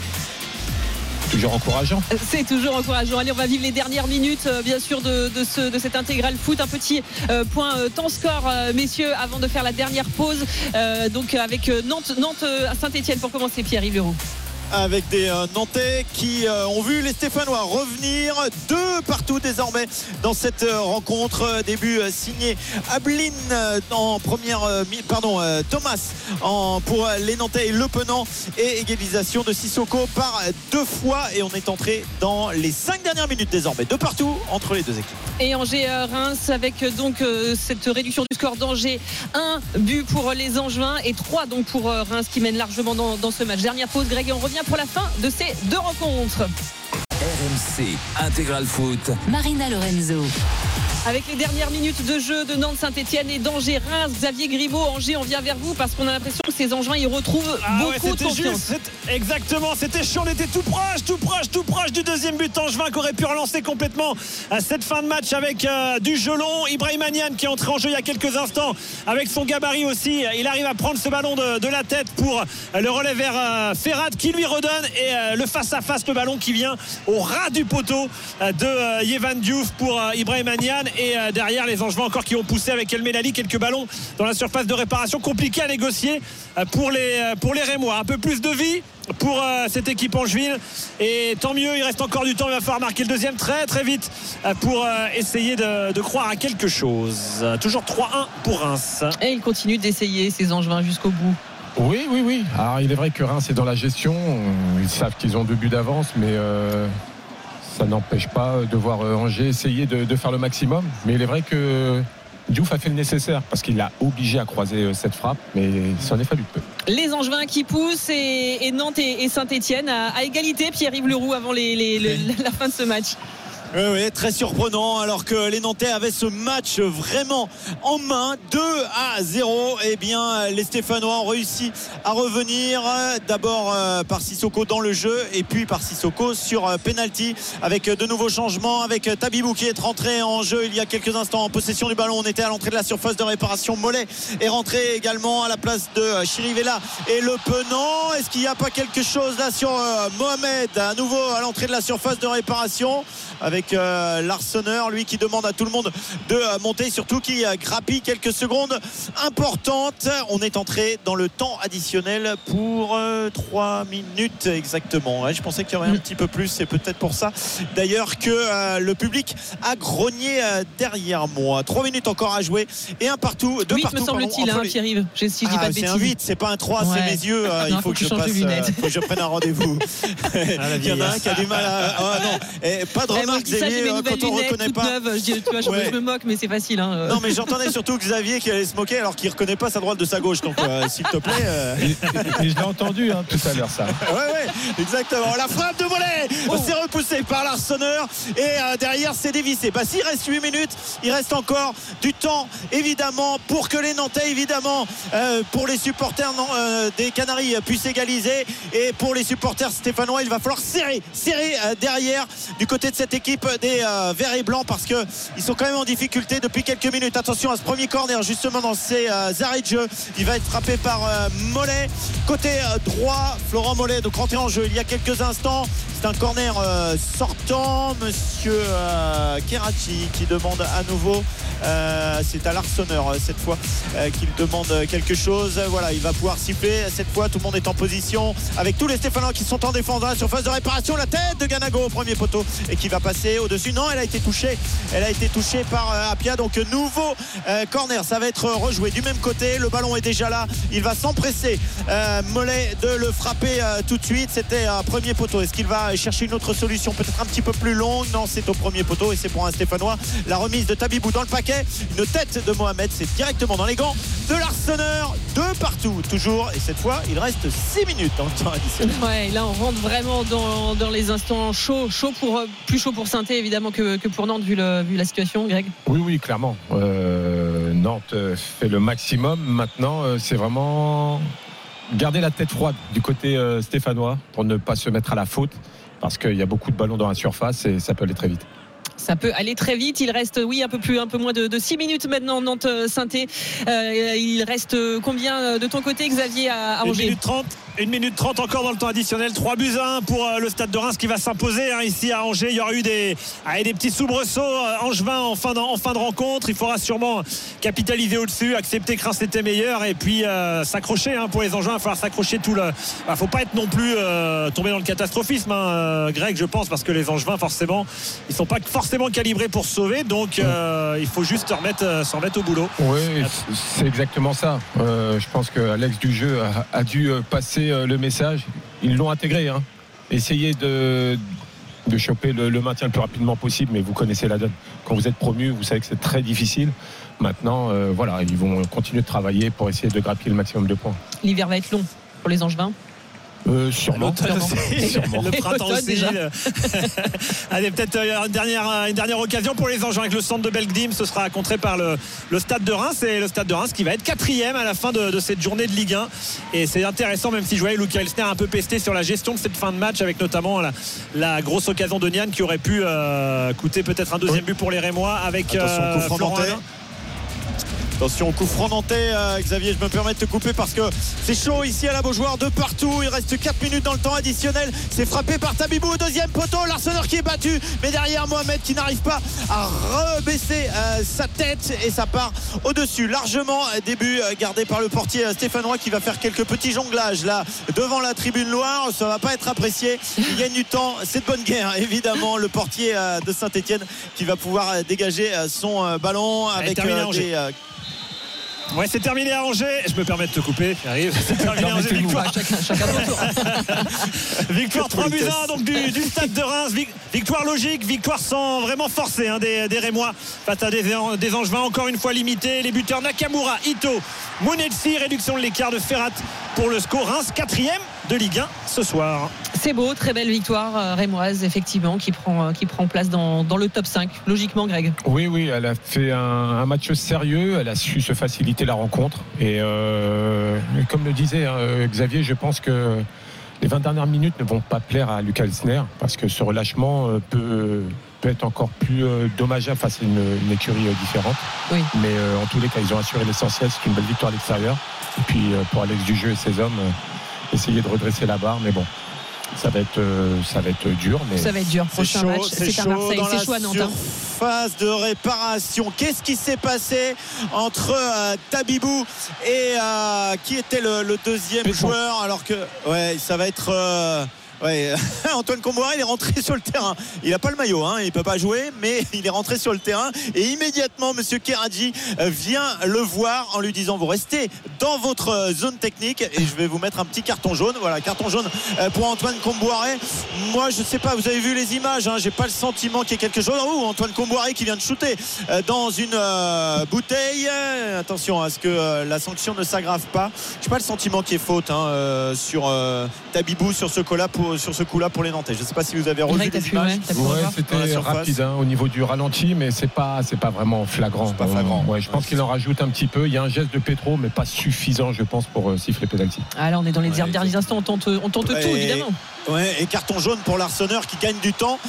toujours encourageant. C'est toujours encourageant. Allez, on va vivre les dernières minutes, bien sûr, de cette intégrale foot. Un petit point temps score, messieurs, avant de faire la dernière pause. Donc avec Nantes à Saint-Etienne pour commencer, Pierre-Yves Leroux. avec des Nantais qui ont vu les Stéphanois revenir 2-2 désormais dans cette rencontre. Début signé Ablin en première Thomas pour les Nantais et Le Penant, et égalisation de Sissoko par 2 fois, et on est entré dans les 5 dernières minutes désormais, 2-2 entre les deux équipes. Et Angers-Reims avec donc cette réduction du score d'Angers, 1 but pour les Angevins et 3 donc pour Reims qui mène largement dans ce match. Dernière pause, Greg, et on revient pour la fin de ces 2 rencontres. RMC Intégral Foot, Marina Lorenzo. Avec les dernières minutes de jeu de Nantes-Saint-Etienne et d'Angers-Reims, Xavier Grimaud, Angers, on vient vers vous parce qu'on a l'impression que ces Angevins ils retrouvent beaucoup de confiance. Exactement, c'était chaud, on était tout proche du deuxième but angevin qui aurait pu relancer complètement cette fin de match avec du jeu long. Ibrahima Niane qui est entré en jeu il y a quelques instants avec son gabarit aussi, il arrive à prendre ce ballon de la tête pour le relais vers Ferrad qui lui redonne, et le face-à-face, le ballon qui vient au ras du poteau de Yévan Diouf pour Ibrahima Niane. Et derrière les Angevins encore qui ont poussé avec El Melali, quelques ballons dans la surface de réparation, compliqué à négocier pour les Rémois. Un peu plus de vie pour cette équipe angevine, et tant mieux, il reste encore du temps, il va falloir marquer le deuxième très très vite pour essayer de croire à quelque chose. Toujours 3-1 pour Reims. Et il continue d'essayer ces Angevins jusqu'au bout. Oui. Alors il est vrai que Reims est dans la gestion, ils savent qu'ils ont 2 buts d'avance, mais ça n'empêche pas de voir Angers essayer de faire le maximum. Mais il est vrai que Diouf a fait le nécessaire parce qu'il l'a obligé à croiser cette frappe, mais ça en est fallu peu. Les Angevins qui poussent, et Nantes et Saint-Etienne à égalité. Pierre-Yves Leroux avant la fin de ce match. Oui, très surprenant, alors que les Nantais avaient ce match vraiment en main, 2-0. Eh bien, les Stéphanois ont réussi à revenir, d'abord par Sissoko dans le jeu, et puis par Sissoko sur penalty, avec de nouveaux changements, avec Tabibou qui est rentré en jeu il y a quelques instants en possession du ballon. On était à l'entrée de la surface de réparation. Mollet est rentré également à la place de Chirivella et Le Penant. Est-ce qu'il n'y a pas quelque chose là sur Mohamed, à nouveau à l'entrée de la surface de réparation, avec l'Arseneur, lui qui demande à tout le monde de monter, surtout qui grappille quelques secondes importantes. On est entré dans le temps additionnel pour 3 minutes exactement. Ouais, je pensais qu'il y aurait un petit peu plus, c'est peut-être pour ça d'ailleurs que le public a grogné derrière moi. 3 minutes encore à jouer et un partout, 2 partout. Me semble-t-il, Pierre-Yves, si je dis pas de bêtises. C'est un 8, c'est pas un 3, c'est mes yeux. Il faut que je passe, faut que je prenne un rendez-vous. Il y en a un qui a du mal à... Oh, non. Et pas de remarque, Xavier, quand on reconnaît pas. Je me moque, mais c'est facile. Non, mais j'entendais surtout Xavier qui allait se moquer alors qu'il reconnaît pas sa droite de sa gauche. Donc, s'il te plaît. Et je l'ai entendu tout à l'heure, ça. Ouais, exactement. La frappe de volley, c'est repoussé par l'Arseneur, et derrière c'est dévissé. S'il reste 8 minutes, il reste encore du temps évidemment pour que les Nantais, évidemment, pour les supporters des Canaries puissent égaliser, et pour les supporters stéphanois il va falloir serrer derrière du côté de cette équipe des verts et blancs, parce qu'ils sont quand même en difficulté depuis quelques minutes. Attention à ce premier corner justement dans ces arrêts de jeu, il va être frappé par Mollet côté droit. Florent Mollet donc rentré en jeu il y a quelques instants. C'est un corner sortant, monsieur Kerachi qui demande à nouveau, c'est à l'Arseneur cette fois qu'il demande quelque chose. Voilà, il va pouvoir siffler cette fois. Tout le monde est en position avec tous les Stéphanois qui sont en défense dans la surface de réparation. La tête de Ganago au premier poteau et qui va passer au-dessus. Non, elle a été touchée par Apia. Donc nouveau corner, ça va être rejoué du même côté. Le ballon est déjà là, il va s'empresser Mollet de le frapper tout de suite. C'était un premier poteau. Est-ce qu'il va chercher une autre solution peut-être un petit peu plus longue? Non, c'est au premier poteau et c'est pour un Stéphanois. La remise de Tabibou dans le paquet, une tête de Mohamed, c'est directement dans les gants de l'Arseneur. 2 partout toujours, et cette fois il reste 6 minutes en temps additionnel. Ouais, là on rentre vraiment dans les instants chauds plus chaud pour Saint-Étienne évidemment que pour Nantes vu la situation, Greg. Oui, clairement. Nantes fait le maximum. Maintenant, c'est vraiment garder la tête froide du côté stéphanois pour ne pas se mettre à la faute, parce qu'il y a beaucoup de ballons dans la surface et ça peut aller très vite. Ça peut aller très vite. Il reste, un peu moins de 6 minutes maintenant. Nantes-Saint-Étienne. Il reste combien de ton côté, Xavier, à Angers? 1 minute 30 encore dans le temps additionnel. 3-1 pour le Stade de Reims qui va s'imposer ici à Angers. Il y aura eu des petits soubresauts angevins en fin de rencontre. Il faudra sûrement capitaliser au-dessus, accepter que Reims était meilleur et puis s'accrocher pour les Angevins. Il va falloir s'accrocher tout le. Faut pas être non plus tomber dans le catastrophisme, Greg, je pense, parce que les Angevins, forcément, ils sont pas forcément calibrés pour se sauver. Donc il faut juste s'en remettre au boulot. Oui, c'est exactement ça. Je pense que Alex Dujeu a dû passer le message. Ils l'ont intégré. Essayez de choper le maintien le plus rapidement possible, mais vous connaissez la donne. Quand vous êtes promu, vous savez que c'est très difficile. Maintenant, ils vont continuer de travailler pour essayer de grappiller le maximum de points. L'hiver va être long pour les Angevins. Sûrement. Le printemps aussi. Allez, peut-être une dernière occasion pour les Angevins avec le centre de Belgdim. Ce sera contré par le Stade de Reims, et le Stade de Reims qui va être 4e à la fin de cette journée de Ligue 1. Et c'est intéressant, même si je voyais Luca Elsner un peu pesté sur la gestion de cette fin de match, avec notamment la grosse occasion de Nian qui aurait pu coûter peut-être un deuxième but pour les Rémois avec Florent Alain. Attention, coup franc nantais, Xavier, je me permets de te couper parce que c'est chaud ici à la Beaujoire, de partout. Il reste 4 minutes dans le temps additionnel. C'est frappé par Tabibou au deuxième poteau. L'Arseneur qui est battu, mais derrière Mohamed qui n'arrive pas à rebaisser sa tête, et ça part au-dessus largement. Début gardé par le portier stéphanois qui va faire quelques petits jonglages là devant la tribune Loire. Ça va pas être apprécié. Il gagne du temps, c'est de bonne guerre évidemment. Le portier de Saint-Étienne qui va pouvoir dégager son ballon avec Ouais, c'est terminé à Angers. Je me permets de te couper. J'arrive. C'est terminé à Angers. Victoire. Chacun son tour. Victoire 3-1 donc du Stade de Reims. Victoire logique, victoire sans vraiment forcer des Rémois face à des Angevins encore une fois limités. Les buteurs Nakamura, Ito, Mounetsi, réduction de l'écart de Ferrat pour le score. Reims 4e de Ligue 1 ce soir. C'est beau, très belle victoire rémoise effectivement qui prend place dans le top 5 logiquement, Greg. Oui, elle a fait un match sérieux, elle a su se faciliter la rencontre et comme le disait Xavier, je pense que les 20 dernières minutes ne vont pas plaire à Luca Elsner parce que ce relâchement peut être encore plus dommageable face à une écurie différente. Oui. Mais en tous les cas, ils ont assuré l'essentiel, c'est une belle victoire à l'extérieur. Et puis pour Alex Dujeu et ses hommes, essayer de redresser la barre, mais bon. Ça va être dur. Mais ça va être dur. Prochain match, c'est à Marseille. C'est chaud à Nantes. Phase de réparation. Qu'est-ce qui s'est passé entre Tabibou et qui était le deuxième joueur, alors que ça va être Antoine Comboiré, il est rentré sur le terrain. Il n'a pas le maillot, il ne peut pas jouer, mais il est rentré sur le terrain et immédiatement Monsieur Keradji vient le voir en lui disant: vous restez dans votre zone technique et je vais vous mettre un petit carton jaune. Voilà, carton jaune pour Antoine Comboiré. Moi je ne sais pas, vous avez vu les images, j'ai pas le sentiment qu'il y ait quelque chose. Antoine Comboiré qui vient de shooter dans une bouteille. Attention à ce que la sanction ne s'aggrave pas. Je n'ai pas le sentiment qu'il y ait faute sur Tabibou sur ce coup-là pour les Nantais. Je ne sais pas si vous avez relevé les images. C'était rapide au niveau du ralenti, mais c'est pas vraiment flagrant. C'est pas flagrant. Je pense qu'il en rajoute un petit peu. Il y a un geste de Petro, mais pas suffisant, je pense, pour siffler penalty. Là, on est dans les derniers instants. On tente tout, évidemment. Et carton jaune pour l'Arseneur qui gagne du temps.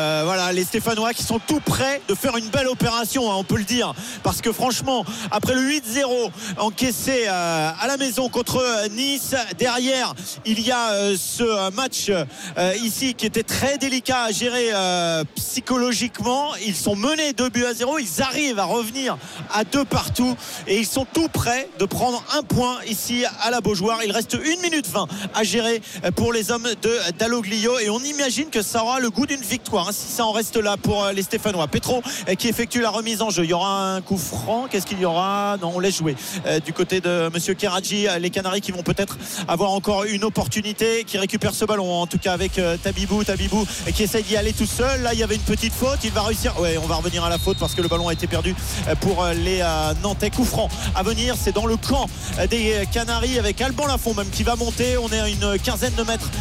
Les Stéphanois qui sont tout prêts de faire une belle opération, on peut le dire, parce que franchement, après le 8-0 encaissé à la maison contre Nice, derrière il y a ce match ici qui était très délicat à gérer psychologiquement. Ils sont menés 2-0, ils arrivent à revenir à 2 partout et ils sont tout prêts de prendre un point ici à la Beaujoire. Il reste 1 minute 20 à gérer pour les hommes de Dalloglio et on imagine que ça aura le goût d'une victoire si ça en reste là pour les Stéphanois. Petro qui effectue la remise en jeu. Il y aura un coup franc. Qu'est-ce qu'il y aura? Non, on laisse jouer du côté de Monsieur Keradji. Les Canaries qui vont peut-être avoir encore une opportunité, qui récupère ce ballon en tout cas avec Tabibou qui essaye d'y aller tout seul. Là il y avait une petite faute, il va réussir. On va revenir à la faute parce que le ballon a été perdu pour les Nantais. Coup franc à venir, c'est dans le camp des Canaries avec Alban Lafont même qui va monter. On est à une quinzaine de mètres devant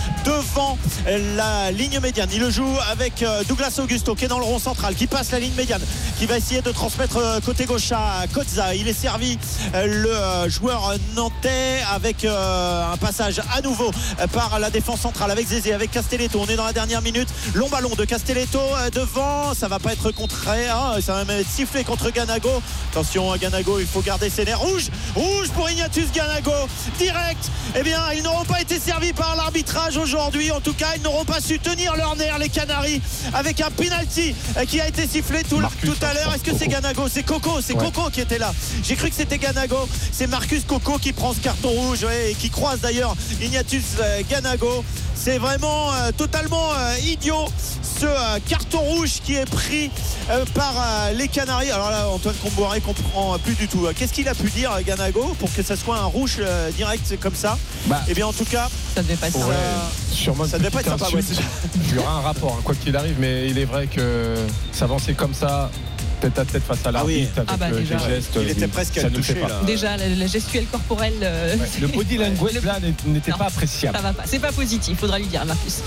devant la ligne médiane. Il le joue avec Douglas Augusto qui est dans le rond central, qui passe la ligne médiane, qui va essayer de transmettre côté gauche à Kozza. Il est servi le joueur nantais avec un passage à nouveau par la défense centrale avec Zézé, avec Castelletto. On est dans la dernière minute. Long ballon de Castelletto devant. Ça va pas être contré, hein. Ça va même être sifflé contre Ganago. Attention à Ganago, il faut garder ses nerfs. Rouge pour Ignatius Ganago. Direct. Eh bien, ils n'auront pas été servis par l'arbitrage aujourd'hui. En tout cas, ils n'auront pas su tenir leurs nerfs, les Canaries, avec un penalty qui a été sifflé tout à l'heure. Est-ce que c'est Ganago? C'est Coco. C'est Coco qui était là. J'ai cru que c'était Ganago. C'est Marcus Coco qui prend ce carton rouge, ouais, et qui croise d'ailleurs Ignatius Ganago. C'est vraiment totalement idiot ce carton rouge qui est pris par les Canaries. Alors là, Antoine Comboiré comprend plus du tout. Qu'est-ce qu'il a pu dire Ganago pour que ça soit un rouge direct comme ça? Eh bien, en tout cas, ça devait pas être ça devait pas être sympa. Il y aura un rapport, hein, quoi qu'il arrive, mais il est vrai que s'avancer comme ça tête à tête face à l'arbitre avec des gestes, il était presque à le toucher là. Déjà la gestuelle corporelle le body language là n'était pas appréciable. Ça va pas, c'est pas positif, il faudra lui dire Marcus.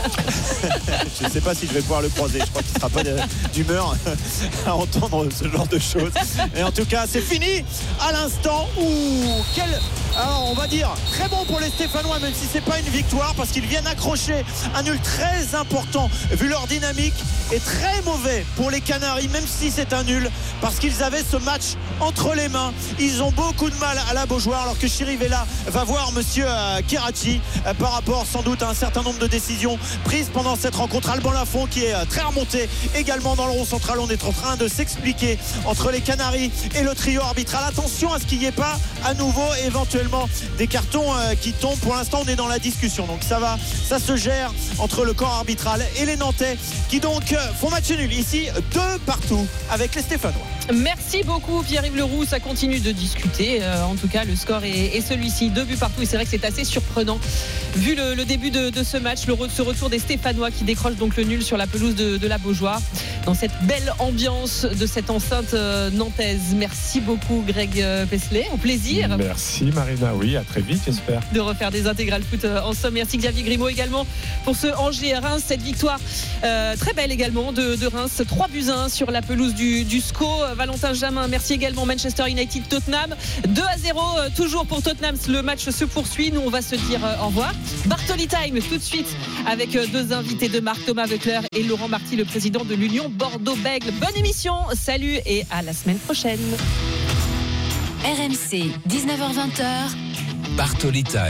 Je ne sais pas si je vais pouvoir le croiser, je crois qu'il ne sera pas d'humeur à entendre ce genre de choses. Et en tout cas c'est fini à l'instant où alors on va dire très bon pour les Stéphanois, même si c'est pas une victoire, parce qu'ils viennent accrocher un nul très important vu leur dynamique, et très mauvais pour les Canaries, même si c'est un nul, parce qu'ils avaient ce match entre les mains. Ils ont beaucoup de mal à la Beaujoire, alors que Chirivella va voir monsieur Kerachi par rapport sans doute à un certain nombre de décisions prises pendant cette rencontre. Alban Lafont qui est très remonté également dans le rond central. On est en train de s'expliquer entre les Canaries et le trio arbitral. Attention à ce qu'il n'y ait pas à nouveau éventuellement des cartons qui tombent. Pour l'instant on est dans la discussion, donc ça se gère entre le corps arbitral et les Nantais qui donc font match nul ici 2 partout avec les Stéphanois. Merci beaucoup Pierre-Yves Leroux, ça continue de discuter. En tout cas le score est celui-ci, 2 buts partout, et c'est vrai que c'est assez surprenant vu le début de ce match, ce retour des Stéphanois qui décrochent donc le nul sur la pelouse de la Beaujoire dans cette belle ambiance de cette enceinte nantaise. Merci beaucoup Greg Pesley, au plaisir. Merci Marina, oui, à très vite j'espère de refaire des intégrales foot en somme. Merci Xavier Grimaud également pour ce Angers-Reims, cette victoire très belle également de Reims, 3-1 sur la pelouse du SCO. Valentin Jamin, merci également. Manchester United Tottenham 2-0 toujours pour Tottenham, le match se poursuit, nous on va se dire au revoir. Bartoli Time tout de suite avec 2 invités de marque, Thomas Voeckler et Laurent Marty, le président de l'Union Bordeaux-Bègles. Bonne émission, salut et à la semaine prochaine. RMC 19h-20h Bartoli Time.